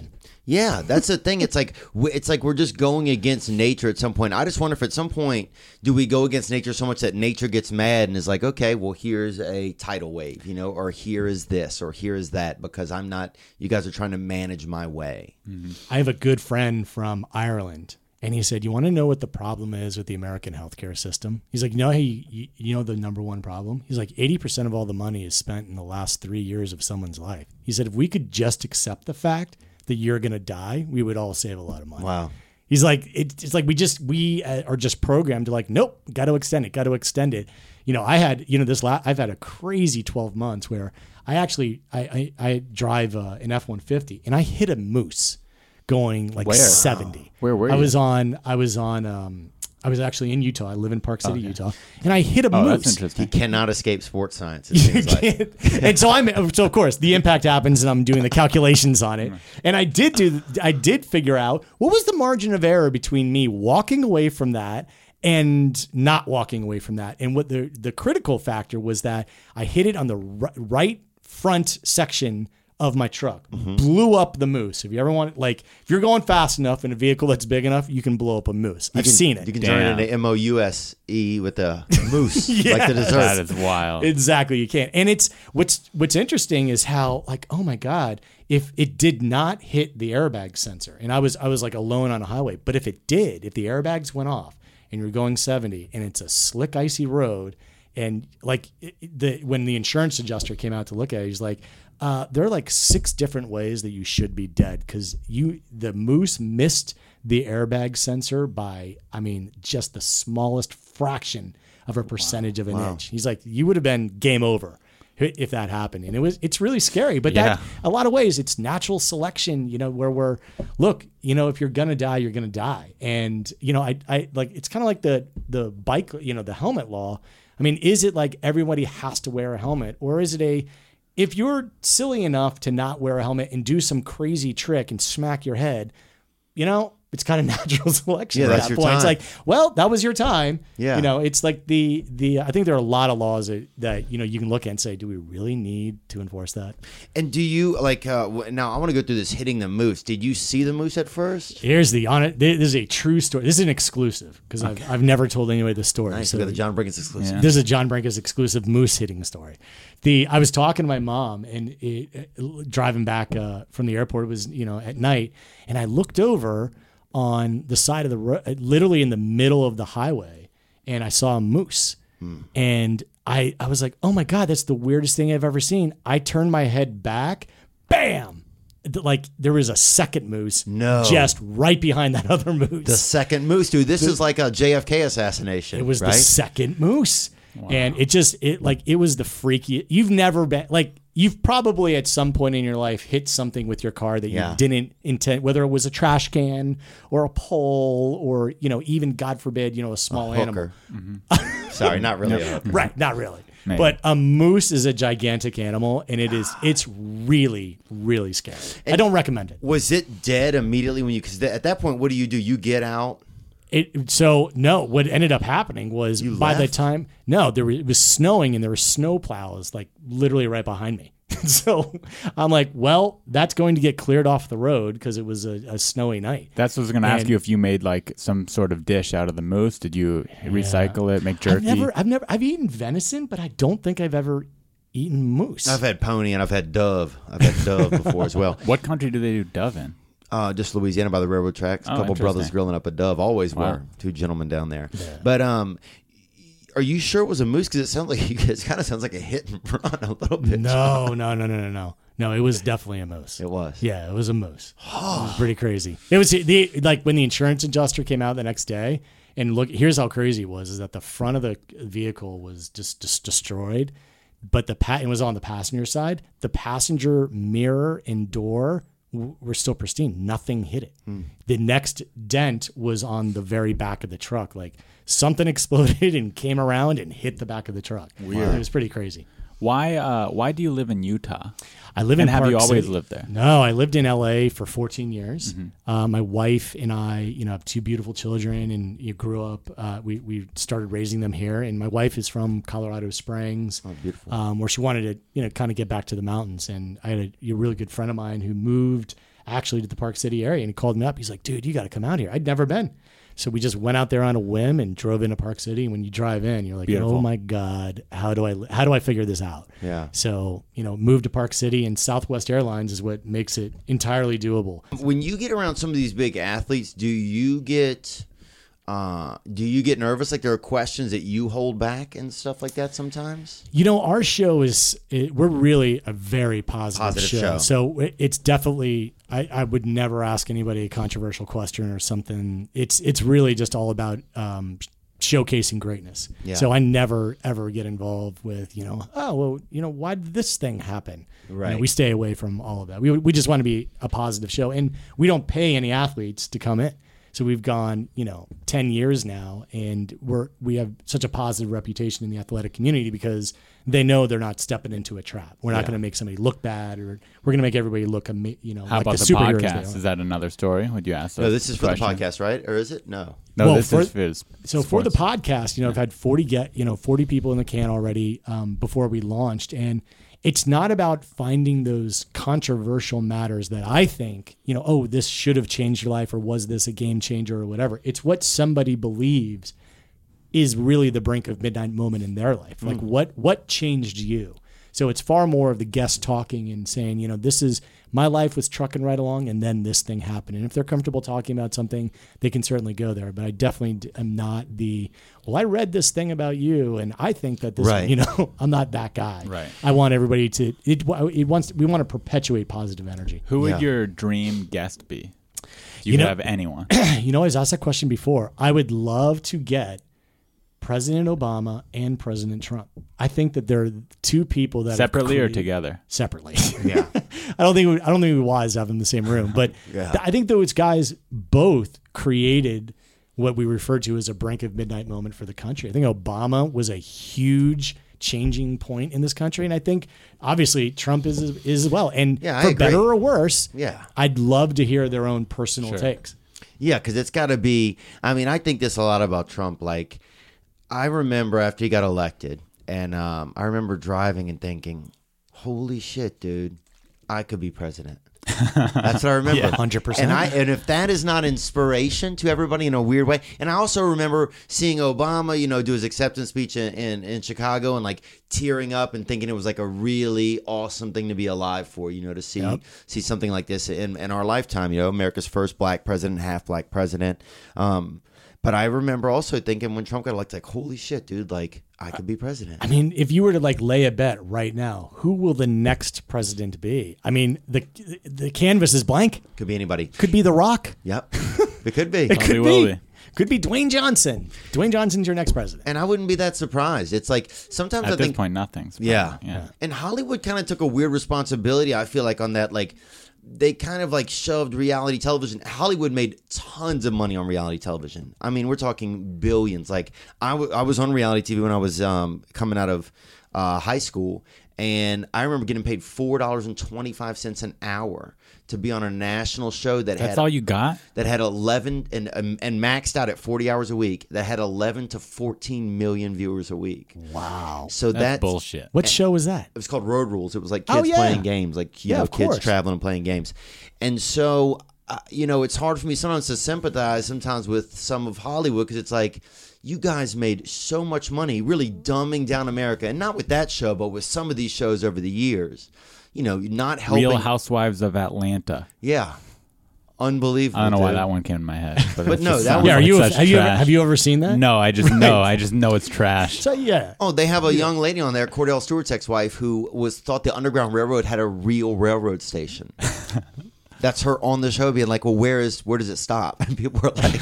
Yeah, that's the thing. It's like w- it's like we're just going against nature at some point. I just wonder if at some point do we go against nature so much that nature gets mad and is like, okay, well, here's a tidal wave, you know, or here is this, or here is that, because I'm not. You guys are trying to manage my way. Mm-hmm. I have a good friend from Ireland, and he said, "You want to know what the problem is with the American healthcare system?" He's like, "You know, hey, you, you know the number one problem." He's like, eighty percent of all the money is spent in the last three years of someone's life. He said, if we could just accept the fact that you're going to die, we would all save a lot of money. Wow. He's like, it, it's like we just, we uh, are just programmed to like, nope, got to extend it, got to extend it. You know, I had, you know, this, la- I've had a crazy twelve months where I actually, I, I, I drive uh, an F one fifty and I hit a moose going like Where? seventy. Where were I you? was on, I was on, um, I was actually in Utah. I live in Park City, Okay. Utah, and I hit a Oh, moose. that's interesting. He cannot escape sports science. It You seems like. can't. And so I'm so of course the impact happens, and I'm doing the calculations on it. And I did do I did figure out what was the margin of error between me walking away from that and not walking away from that. And what the the critical factor was that I hit it on the ri- right front section of my truck, blew up the moose. If you ever want, like, if you're going fast enough in a vehicle that's big enough, you can blow up a moose. I've You can- seen it. You can turn it Damn. into M O U S E with a moose, like the dessert. That is wild. Exactly, you can't. And it's what's what's interesting is how, like, oh my God, if it did not hit the airbag sensor, and I was I was like alone on a highway, but if it did, if the airbags went off and you're going seventy and it's a slick, icy road, and like it, the when the insurance adjuster came out to look at it, he's like, uh, there are like six different ways that you should be dead because you the moose missed the airbag sensor by, I mean, just the smallest fraction of a percentage of an inch. He's like, you would have been game over if that happened. And it was, it's really scary, but that Yeah. a lot of ways it's natural selection, you know, where we're, look, you know, if you're going to die, you're going to die. And, you know, I, I like, it's kind of like the, the bike, you know, the helmet law. I mean, is it like everybody has to wear a helmet, or is it a, if you're silly enough to not wear a helmet and do some crazy trick and smack your head, you know, it's kind of natural selection. Yeah, at that's that your point. It's time. like, well, that was your time. Yeah. You know, it's like the, the, I think there are a lot of laws that, that, you know, you can look at and say, do we really need to enforce that? And do you like uh, w- now? I want to go through this hitting the moose. Did you see the moose at first? Here's the on it. This is a true story. This is an exclusive because I've, I've never told anybody the story. Nice. So We got the John Brinkins exclusive. Yeah. this is a John Branca's exclusive moose hitting story. The I was talking to my mom and it, it, driving back uh, from the airport. It was, you know, at night, and I looked over on the side of the road, literally in the middle of the highway, and I saw a moose. Hmm. And I I was like, oh my God, that's the weirdest thing I've ever seen. I turned my head back, bam. Like there was a second moose, No. just right behind that other moose. The second moose, dude. This is like a J F K assassination. It was right? the second moose. And it just, it like, it was the freaky. You've never been, like, you've probably at some point in your life hit something with your car that you Yeah. didn't intend, whether it was a trash can or a pole or, you know, even, God forbid, you know, a small animal. Hooker. Sorry, not really. a hooker. Right, not really. Maybe. But a moose is a gigantic animal, and it is, it's really, really scary. I don't recommend it. Was it dead immediately when you? Because at that point, what do you do? You get out. It so no. What ended up happening was You by the left? time no, there was, it was snowing and there were snow plows like literally right behind me. So I'm like, well, that's going to get cleared off the road because it was a, a snowy night. That's what I was going to ask And- you if you made like some sort of dish out of the moose. Did you recycle it, make I've jerky? never, I've never, I've eaten venison, but I don't think I've ever eaten moose. I've had pony and I've had dove. I've had dove before as well. What country do they do dove in? Uh, just Louisiana by the railroad tracks. A Oh, couple brothers interesting. grilling up a dove. Always Wow. were two gentlemen down there. But um, are you sure it was a moose? Because it sounds like it kind of sounds like a hit and run a little bit. No, no, no, no, no, no. No, it was definitely a moose. It was. Yeah, it was a moose. It was pretty crazy. It was the like when the insurance adjuster came out the next day and look. Here's how crazy it was: is that the front of the vehicle was just just destroyed, but the pa- it was on the passenger side. The passenger mirror and door w- were still pristine. Nothing hit it. The next dent was on the very back of the truck. Like something exploded and came around and hit the back of the truck. Weird. It was pretty crazy. Why? Uh, why do you live in Utah? I live And in have Park you always City. lived there? No, I lived in L A for fourteen years. Mm-hmm. Uh, my wife and I, you know, have two beautiful children, and you grew up. Uh, we we started raising them here, and my wife is from Colorado Springs, Oh, beautiful. um, where she wanted to, you know, kind of get back to the mountains. And I had a, a really good friend of mine who moved actually to the Park City area, and he called me up. He's like, dude, you got to come out here. I'd never been. So we just went out there on a whim and drove into Park City. And when you drive in, you're like, Beautiful. oh my God, how do I how do I figure this out? Yeah. So, you know, moved to Park City, and Southwest Airlines is what makes it entirely doable. When you get around some of these big athletes, do you get uh, do you get nervous? Like there are questions that you hold back and stuff like that sometimes? You know, our show is, it, we're really a very positive, Positive show. show. So it- it's definitely, I, I would never ask anybody a controversial question or something. It's it's really just all about um, showcasing greatness. Yeah. So I never, ever get involved with, you know, oh, well, you know, why did this thing happen? You know, Right. we stay away from all of that. We, we just want to be a positive show. And we don't pay any athletes to come in. So we've gone, you know, ten years now, and we're we have such a positive reputation in the athletic community because they know they're not stepping into a trap. We're not going to make somebody look bad, or we're going to make everybody look, ama- you know, How like about the, the, superheroes they podcast? are. Is that another story? Would you ask? No, those this is for the questions? podcast, right? Or is it? No. No, Well, this for- is for his So for the sports. podcast, you know, I've had forty get, you know, forty people in the can already um, before we launched, and it's not about finding those controversial matters that I think, you know, oh, this should have changed your life, or was this a game changer, or whatever. It's what somebody believes is really the brink of midnight moment in their life. Like what what changed you? So it's far more of the guest talking and saying, you know, this is my life was trucking right along, and then this thing happened. And if they're comfortable talking about something, they can certainly go there. But I definitely d- am not the, well, I read this thing about you, and I think that this, Right. you know, I'm not that guy. Right. I want everybody to, it, it wants, we want to perpetuate positive energy. Who would Yeah. your dream guest be? If you, You could know- have anyone. You know, I was asked that question before. I would love to get President Obama and President Trump. I think that they're two people that have Separately or created- together? Separately. Yeah. I don't think we, I don't think we wise to have them in the same room, but Yeah. th- I think those guys both created what we refer to as a brink of midnight moment for the country. I think Obama was a huge changing point in this country, and I think obviously Trump is is as well. And Yeah, I for agree. better or worse, Yeah. I'd love to hear their own personal Sure. takes. Yeah, because it's got to be. I mean, I think this a lot about Trump. Like, I remember after he got elected, and um, I remember driving and thinking, "Holy shit, dude, I could be president." That's what I remember. one hundred percent. And I and if that is not inspiration to everybody in a weird way, and I also remember seeing Obama, you know, do his acceptance speech in, in, in Chicago and like tearing up and thinking it was like a really awesome thing to be alive for, you know, to see Yep. see something like this in, in our lifetime, you know, America's first black president, half black president. Um, but I remember also thinking when Trump got elected, like, holy shit, dude, like I could be president. I mean, if you were to like lay a bet right now, who will the next president be? I mean, the the canvas is blank. Could be anybody. Could be The Rock. Yep. It could be. It Probably could will be. be. Could be Dwayne Johnson. Dwayne Johnson's your next president. And I wouldn't be that surprised. It's like sometimes I At this think point, nothing's. Yeah. probably- yeah. And Hollywood kind of took a weird responsibility, I feel like, on that. Like, they kind of like shoved reality television. Hollywood made tons of money on reality television. I mean, we're talking billions. Like, I, w- I was on reality T V when I was um, coming out of uh, high school. And I remember getting paid four dollars and twenty-five cents an hour to be on a national show that That's had all you got? that had eleven and um, and maxed out at forty hours a week. That had eleven to fourteen million viewers a week. Wow. So That's, that's bullshit. What show was that? It was called Road Rules. It was like Oh, kids yeah. playing games, like you Yeah, know, of kids course. traveling and playing games. And so, uh, you know, it's hard for me sometimes to sympathize sometimes with some of Hollywood because it's like you guys made so much money, really dumbing down America, and not with that show, but with some of these shows over the years. You know, not helping. Real Housewives of Atlanta. Yeah, unbelievable. I don't know why dude. that one came in my head. But, But it no, just that sounds was- Yeah, are like you such have you ever, trash. have you ever seen that? No, I just know. I just know it's trash. So yeah. Oh, they have a young lady on there, Cordell Stewart's ex-wife, who was thought the Underground Railroad had a real railroad station. That's her on the show being like, well, where is where does it stop? And people were like,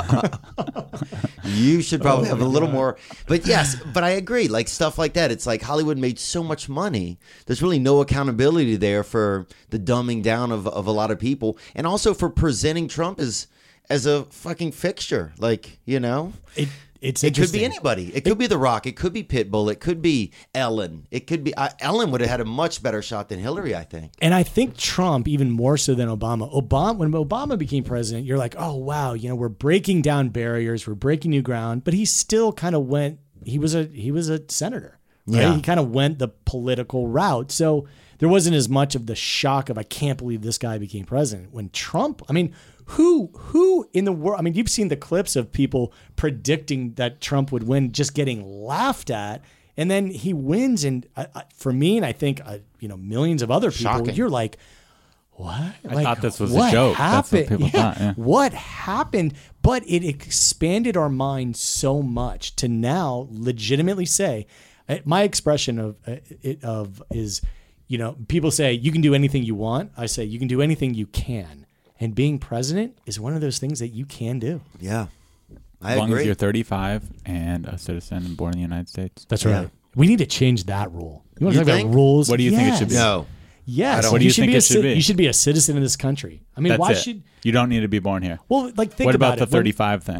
you should probably Oh, have a my little God. more. But yes, but I agree. Like stuff like that. It's like Hollywood made so much money. There's really no accountability there for the dumbing down of, of a lot of people. And also for presenting Trump as as a fucking fixture. Like, you know? It it's It could be interesting. anybody. It could be The Rock. It could be Pitbull. It could be Ellen. It could be uh, Ellen would have had a much better shot than Hillary, I think. And I think Trump even more so than Obama. Obama, when Obama became president, you're like, oh wow, you know, we're breaking down barriers, we're breaking new ground. But he still kind of went. He was a he was a senator. Right? Yeah. He kind of went the political route. So there wasn't as much of the shock of I can't believe this guy became president. When Trump, I mean, who who in the world? I mean, you've seen the clips of people predicting that Trump would win, just getting laughed at, and then he wins. And I, I, for me, and I think uh, you know millions of other people, Shocking. you're like, what? I like, thought this was a what joke. That's what happened? people Yeah. thought, yeah. What happened? But it expanded our mind so much to now legitimately say, uh, my expression of uh, it of is, you know, people say you can do anything you want. I say you can do anything you can. And being president is one of those things that you can do. Yeah, I As long agree. as you're thirty-five and a citizen and born in the United States. That's Yeah. right. We need to change that rule. You want You to talk think? about rules? What do you think it should be? Yes. no. Yes. I don't- What do you should think be a it should ci- be? You should be a citizen of this country. I mean, That's why it. should? You don't need to be born here. Well, like think What about about the it. When- thirty-five thing?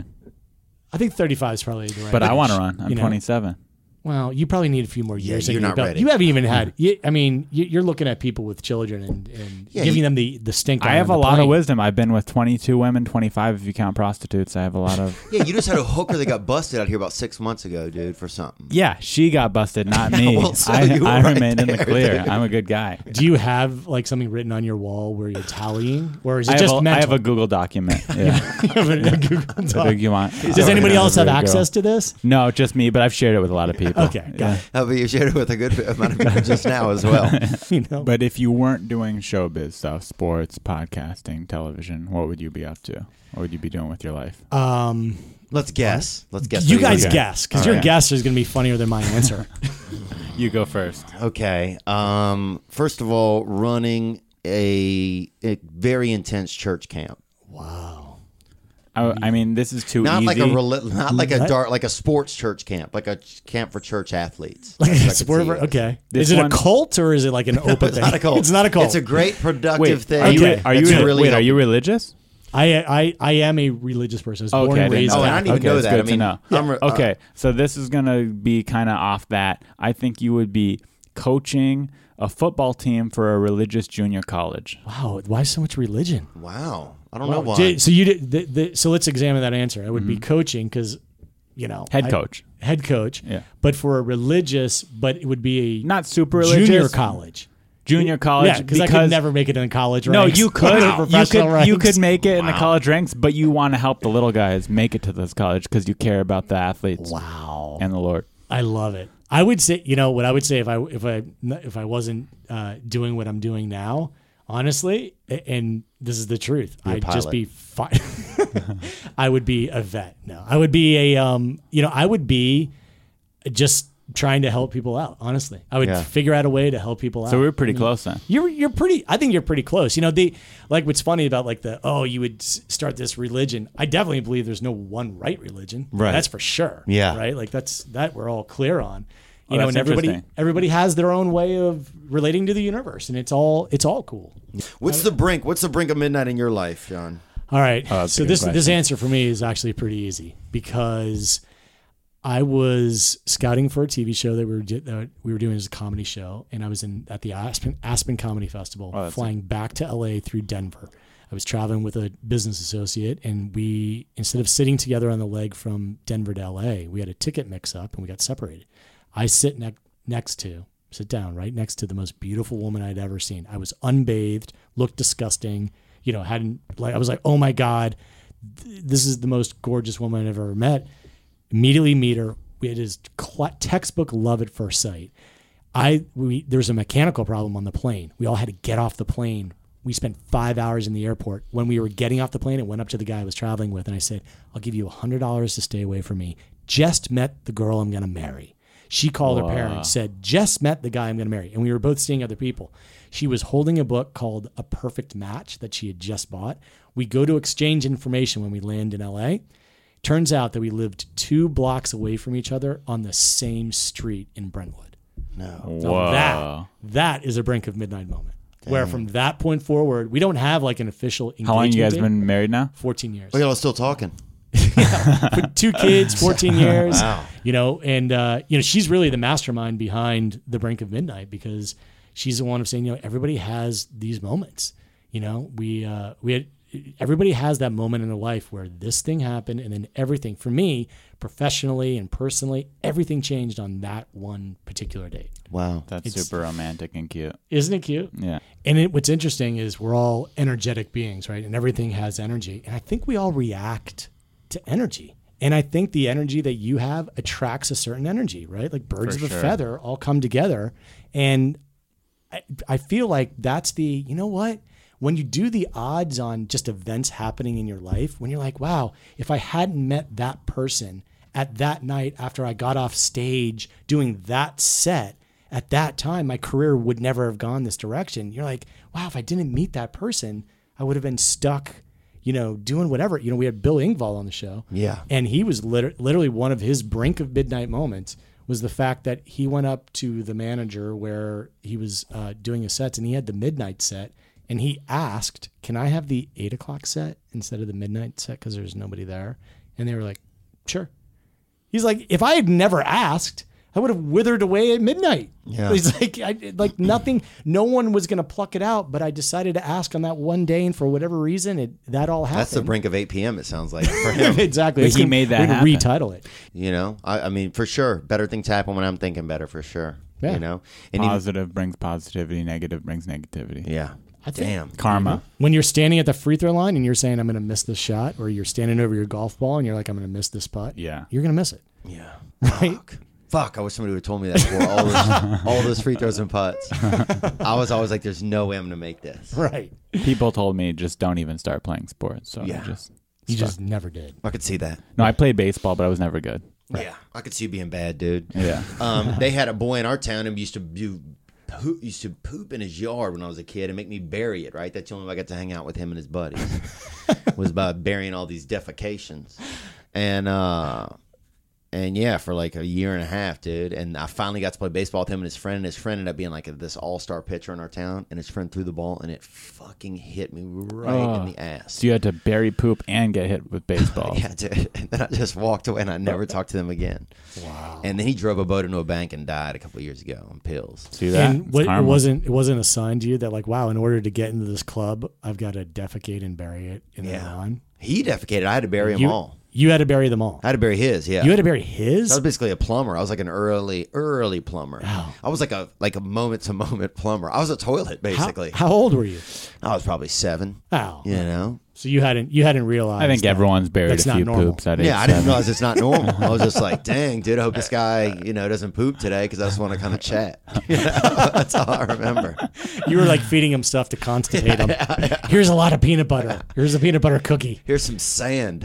I think thirty-five is probably the right. But I age, want to run. I'm you know? twenty-seven. Well, you probably need a few more Yeah, years. you're under your not belt. ready. You haven't even had. You, I mean, you- you're looking at people with children and, and Yeah, giving you- them the the stink. I eye have on a the lot of plane. wisdom. I've been with twenty-two women, twenty-five if you count prostitutes. I have a lot of. Yeah, you just had a hooker that got busted out here about six months ago, dude, for something. Yeah, she got busted, not me. Well, so I, you were I right remained in the there, clear. dude. I'm a good guy. Do you have like something written on your wall where you're tallying, or is it I have, just a, I mental? have a Google document. Yeah. Google So Doc. do you want- Does anybody Yeah, else have very girl. access to this? No, just me, but I've shared it with a lot of people. Okay, got Yeah. How about you shared it with a good amount of people just now as well? You know, But if you weren't doing showbiz stuff, sports, podcasting, television, what would you be up to? What would you be doing with your life? um, Let's guess. Let's guess. you what guys would- guess because All your right. guess is going to be funnier than my answer. You go first. Okay. Um, first of all, running a, a very intense church camp. Wow. I, I mean, this is too Not easy. like a reli- not like a What? dark like a sports church camp, like a ch- camp for church athletes. Like That's what I it's could wherever- see it as. okay. This is it one- a cult or is it like an open It's thing? not a cult. It's not a cult. It's a great productive wait, thing. are you, Okay. are you, That's re- really wait, are helping. you religious? I, I I am a religious person. I was born Okay, I and didn't raised. know Oh, and I that. didn't even okay, know it's that. good I to mean, know. I'm re- uh, Okay, so this is gonna be kind of off that. I think you would be coaching a football team for a religious junior college. Wow, why so much religion? Wow. I don't know Wow. why. Did- So you did. The, the, so let's examine that answer. I would be coaching because, you know, Head I- coach. head coach. Yeah. But for a religious, but it would be a Not super religious. junior college. Junior college. Yeah, because I could never make it in college. No, ranks. you could. you Professional could. ranks. You could make it in the college ranks, but you want to help the little guys make it to this college because you care about the athletes Wow. and the Lord. I love it. I would say, you know, what I would say if I if I if I wasn't uh, doing what I'm doing now, honestly, a- and this is the truth, Be a I'd just pilot. be fine. I would be a vet. No, I would be a um, you know, I would be just trying to help people out. Honestly, I would Yeah. figure out a way to help people out. So we were pretty close then. You're you're pretty. I think you're pretty close. You know, the like what's funny about like the oh you would s- start this religion. I definitely believe there's no one right religion. Right. That's for sure. Yeah. Right. Like that's that we're all clear on. You Oh, know, that's and everybody interesting. everybody has their own way of relating to the universe, and it's all it's all cool. What's the brink? What's the brink of midnight in your life, John? All right. Oh, that's a so good this this question. answer for me is actually pretty easy because I was scouting for a T V show that we were di- that we were doing as a comedy show, and I was in at the Aspen Aspen Comedy Festival, Oh, that's flying back to L A through Denver. I was traveling with a business associate, and we instead of sitting together on the leg from Denver to L A, we had a ticket mix up, and we got separated. I sit ne- next to sit down right next to the most beautiful woman I'd ever seen. I was unbathed, looked disgusting. You know, hadn't like I was like, oh my god, th- this is the most gorgeous woman I've ever met. Immediately meet her. It is cl- textbook love at first sight. I we there was a mechanical problem on the plane. We all had to get off the plane. We spent five hours in the airport. When we were getting off the plane, I went up to the guy I was traveling with and I said, "I'll give you a hundred dollars to stay away from me. Just met the girl I'm gonna marry." She called Wow. her parents, said, "Just met the guy I'm gonna marry," and we were both seeing other people. She was holding a book called A Perfect Match that she had just bought. We go to exchange information when we land in L A. Turns out that we lived two blocks away from each other on the same street in Brentwood. No. So Whoa. that that is a brink of midnight moment. Where from that point forward, we don't have like an official engagement. How long you guys date. been married now? fourteen years. Look at us still talking. With two kids, fourteen years. Wow. You know, and uh, you know, she's really the mastermind behind the brink of midnight because she's the one of saying, you know, everybody has these moments. You know, we uh, we had everybody has that moment in their life where this thing happened, and then everything, for me, professionally and personally, everything changed on that one particular date. Wow. That's It's- super romantic and cute. Isn't it cute? Yeah. And it, what's interesting is we're all energetic beings, right? And everything has energy. And I think we all react to energy. And I think the energy that you have attracts a certain energy, right? Like birds For of a sure. feather all come together. And I, I feel like that's the, you know what? When you do the odds on just events happening in your life, when you're like, wow, if I hadn't met that person at that night after I got off stage doing that set, at that time, my career would never have gone this direction. You're like, wow, if I didn't meet that person, I would have been stuck, you know, doing whatever. You know, we had Bill Engvall on the show. Yeah. And he was liter- literally one of his brink of midnight moments was the fact that he went up to the manager where he was uh, doing his sets, and he had the midnight set. And he asked, can I have the eight o'clock set instead of the midnight set because there's nobody there? And they were like, sure. He's like, if I had never asked, I would have withered away at midnight. Yeah. He's like, I, like nothing, no one was going to pluck it out, but I decided to ask on that one day, and for whatever reason, it that all happened. That's the brink of eight p.m. It sounds like for him. Exactly. But It's he gonna- made that we can happen. retitle it. You know, I, I mean, for sure, better things happen when I'm thinking better. For sure. Yeah. You know, and even- Positive brings positivity. Negative brings negativity. yeah. I think- Damn. Karma. When you're standing at the free throw line and you're saying, I'm going to miss this shot, or you're standing over your golf ball and you're like, I'm going to miss this putt. Yeah. You're going to miss it. Yeah. Right? Fuck. Fuck. I wish somebody would have told me that before all those, all those free throws and putts. I was always like, there's no way I'm going to make this. Right. People told me just don't even start playing sports. So Yeah. I just You stuck. just never did. I could see that. No, I played baseball, but I was never good. Yeah. I could see you being bad, dude. Yeah. Um, they had a boy in our town and used to do poop, used to poop in his yard when I was a kid and make me bury it. Right, that's the only way I got to hang out with him and his buddies was by burying all these defecations, and uh, and yeah, for like a year and a half, dude. And I finally got to play baseball with him and his friend. And his friend ended up being like this all-star pitcher in our town. And his friend threw the ball and it fucking hit me right Oh. in the ass. So you had to bury poop and get hit with baseballs. Yeah, dude. And then I just walked away and I never talked to them again. Wow. And then he drove a boat into a bank and died a couple of years ago on pills. See that? And It's what, it karma. wasn't it wasn't a sign to you that like, wow, in order to get into this club, I've got to defecate and bury it in the Yeah. lawn. He defecated. I had to bury them You, all. you had to bury them all. I had to bury his. Yeah. You had to bury I his? was basically a plumber. I was like an early, early plumber. Wow. I was like a like a moment to moment plumber. I was a toilet How, basically. how old were you? I was probably seven. Oh. You know. So you hadn't you hadn't realized I think that everyone's buried a that's not few normal. poops at age Yeah, I didn't seven. realize it's not normal. I was just like, dang, dude, I hope this guy, you know, doesn't poop today because I just want to kind of chat. You know? That's all I remember. You were like feeding him stuff to constipate him. Here's a lot of peanut butter. Here's a peanut butter cookie. Here's some sand.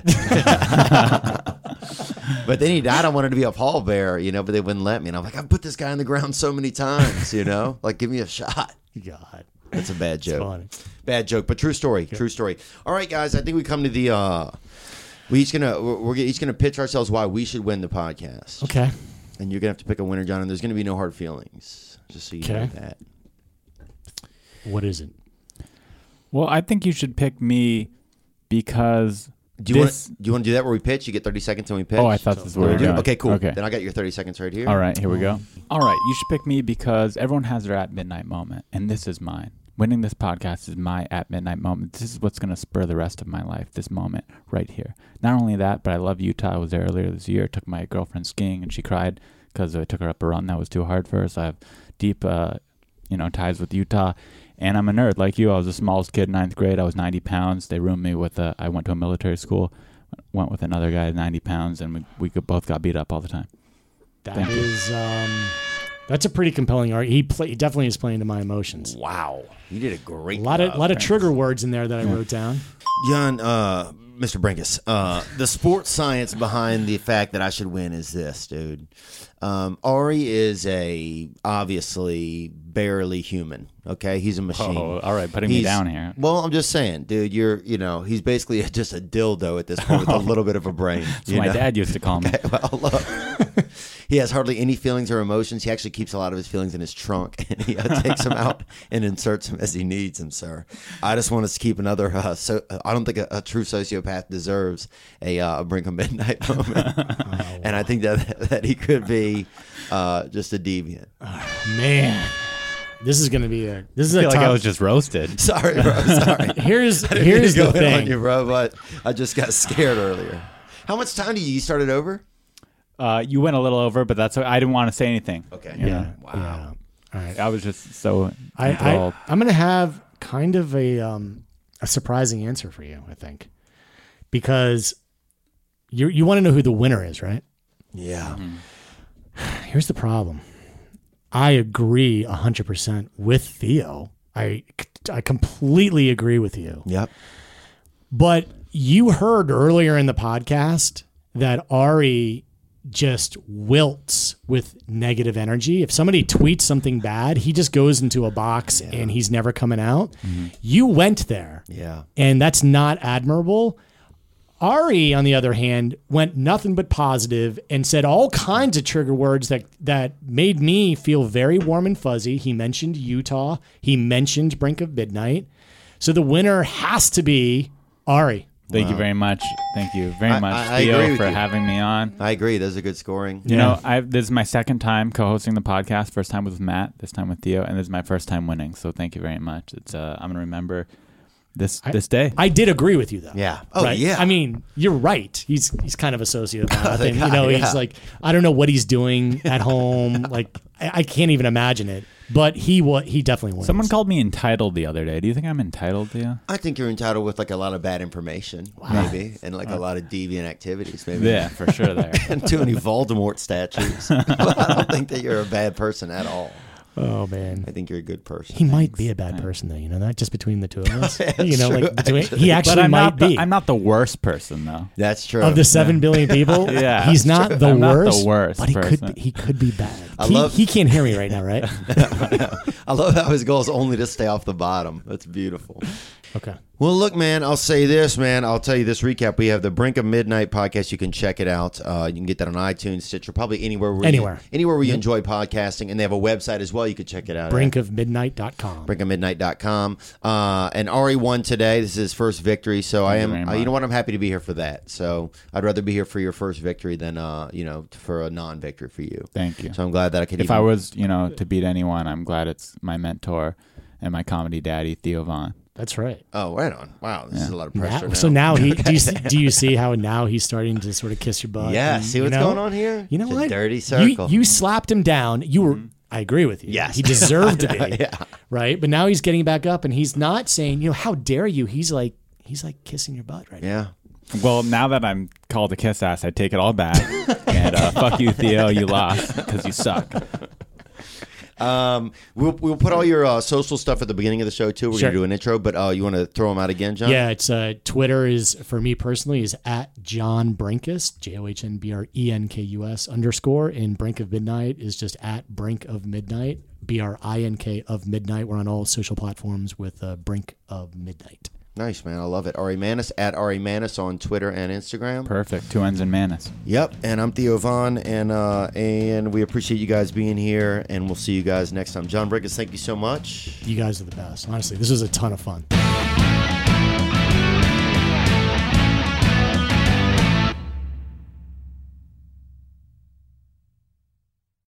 But then he died. I wanted to be a pallbearer, you know, but they wouldn't let me. And I'm like, I've put this guy on the ground so many times, you know, like give me a shot. God. That's a bad joke. funny. Bad joke, but true story. True story. All right, guys. I think we come to the. uh We each gonna we're, we're each gonna pitch ourselves why we should win the podcast. Okay. And you're gonna have to pick a winner, John. And there's gonna be no hard feelings. Just so you know Okay. that. What is it? Well, I think you should pick me because Do you this. want? Do you want to do that where we pitch? You get thirty seconds and we pitch. Oh, I thought this is where Wanna we're do it? going. Okay, cool. Okay. Then I got your thirty seconds right here. All right, here we go. All right, you should pick me because everyone has their at midnight moment, and this is mine. Winning this podcast is my at midnight moment. This is what's going to spur the rest of my life, this moment right here. Not only that, but I love Utah. I was there earlier this year. Took my girlfriend skiing, and she cried because I took her up a run that was too hard for her. So I have deep, uh, you know, ties with Utah. And I'm a nerd like you. I was the smallest kid in ninth grade. I was ninety pounds. They roomed me with a, I went to a military school, went with another guy ninety pounds, and we, we could both got beat up all the time. That Thank you. is um that's a pretty compelling argument. He play, he definitely is playing to my emotions. Wow, you did a great. A lot of job. lot of trigger words in there that I wrote down. John, uh, Mister Brinkus, uh, the sports science behind the fact that I should win is this, dude. Um, Ari is a obviously barely human. Okay, he's a machine. Oh, all right, putting me He's- down here. Well, I'm just saying, dude. You're, you know, he's basically just a dildo at this point with a little bit of a brain. That's you what my know? dad used to call me. Okay, well, look. He has hardly any feelings or emotions. He actually keeps a lot of his feelings in his trunk, and he uh, takes them out and inserts them as he needs them, sir. I just want us to keep another. Uh, so I don't think a, a true sociopath deserves a, uh, a brink of midnight moment, and I think that that he could be uh, just a deviant. Man. this is going to be a this is I a feel like tough, I was just roasted. Sorry, bro. Sorry. here's I didn't mean here's to go the in on thing. you, bro, but I just got scared earlier. How much time do you, you started over? Uh, you went a little over, but that's I didn't want to say anything. Okay. You Yeah. know? Wow. Yeah. All right. I was just so I, enthralled. I I'm going to have kind of a um a surprising answer for you, I think, because you you want to know who the winner is, right? Yeah. Here's the problem. I agree one hundred percent with Theo. I, I completely agree with you. Yep. But you heard earlier in the podcast that Ari just wilts with negative energy. If somebody tweets something bad, he just goes into a box and he's never coming out. You went there. Yeah. And that's not admirable. Ari, on the other hand, went nothing but positive and said all kinds of trigger words that, that made me feel very warm and fuzzy. He mentioned Utah. He mentioned Brink of Midnight. So the winner has to be Ari. Thank you very much. Thank you very I- much, I- I Theo, agree with for you. having me on. I agree. Those are good scoring. You Yeah. know, I this is my second time co-hosting the podcast. First time with Matt, this time with Theo, and this is my first time winning. So thank you very much. It's uh, I'm gonna remember this this day. I did agree with you, though. Yeah. Oh, right? yeah. I mean, you're right. He's he's kind of a sociopath. The and, guy, you know, yeah. he's like, I don't know what he's doing at home. Like, I, I can't even imagine it. But he wa- he definitely wins. Someone called me entitled the other day. Do you think I'm entitled, Theo? I think you're entitled with like a lot of bad information, maybe, and like a lot of deviant activities, maybe. Yeah, for sure. There. And too many Voldemort statues. But I don't think that you're a bad person at all. Oh, man. I think you're a good person. He might be a bad person, though. You know that, just between the two of us. you know, true, like between, actually. he But actually I'm might not. be. The, I'm not the worst person, though. That's true. of the seven billion people, Yeah, he's that's not true. the I'm not the worst. worst but he person. could be, he could be bad. I he, love- he can't hear me right now, right? I love how his goal is only to stay off the bottom. That's beautiful. Okay. Well, look, man, I'll say this, man. I'll tell you this recap. We have the Brink of Midnight podcast. You can check it out. Uh, you can get that on iTunes, Stitcher, probably anywhere where Anywhere. you, anywhere where you enjoy podcasting. And they have a website as well. You can check it out. brink of midnight dot com. brink of midnight dot com. Uh, and Ari won today. This is his first victory. So I you am, very uh, you much. know what? I'm happy to be here for that. So I'd rather be here for your first victory than, uh, you know, for a non-victory for you. Thank you. So I'm glad that I could If even. I was, you know, to beat anyone, I'm glad it's my mentor and my comedy daddy, Theo Vaughn. That's right. Oh, right on. Wow. This is a lot of pressure Now- now. so now he do you, see, do you see how now he's starting to sort of kiss your butt? Yeah. and, See you what's know? going on here? You know It's a what? dirty You, circle. you slapped him down. You were. I agree with you. Yes. He deserved to be. Yeah. Right. But now he's getting back up, and he's not saying, you know, how dare you? He's like, he's like kissing your butt right now. Yeah. Well, now that I'm called a kiss ass, I take it all back. and uh, fuck you, Theo. You lost because you suck. Um, we'll we'll put all your uh, social stuff at the beginning of the show too. We're Sure. gonna do an intro, but uh, you want to throw them out again, John? Yeah, it's uh, Twitter is for me personally is at John Brinkus, J O H N B R E N K U S underscore, and Brink of Midnight is just at Brink of Midnight, B R I N K of Midnight. We're on all social platforms with uh, Brink of Midnight. Nice, man. I love it. Ari Manis at Ari Manis on Twitter and Instagram. Perfect. Two ends in Manus. Yep. And I'm Theo Vaughn, and uh, and we appreciate you guys being here, and we'll see you guys next time. John Brinkus, thank you so much. You guys are the best. Honestly, this was a ton of fun.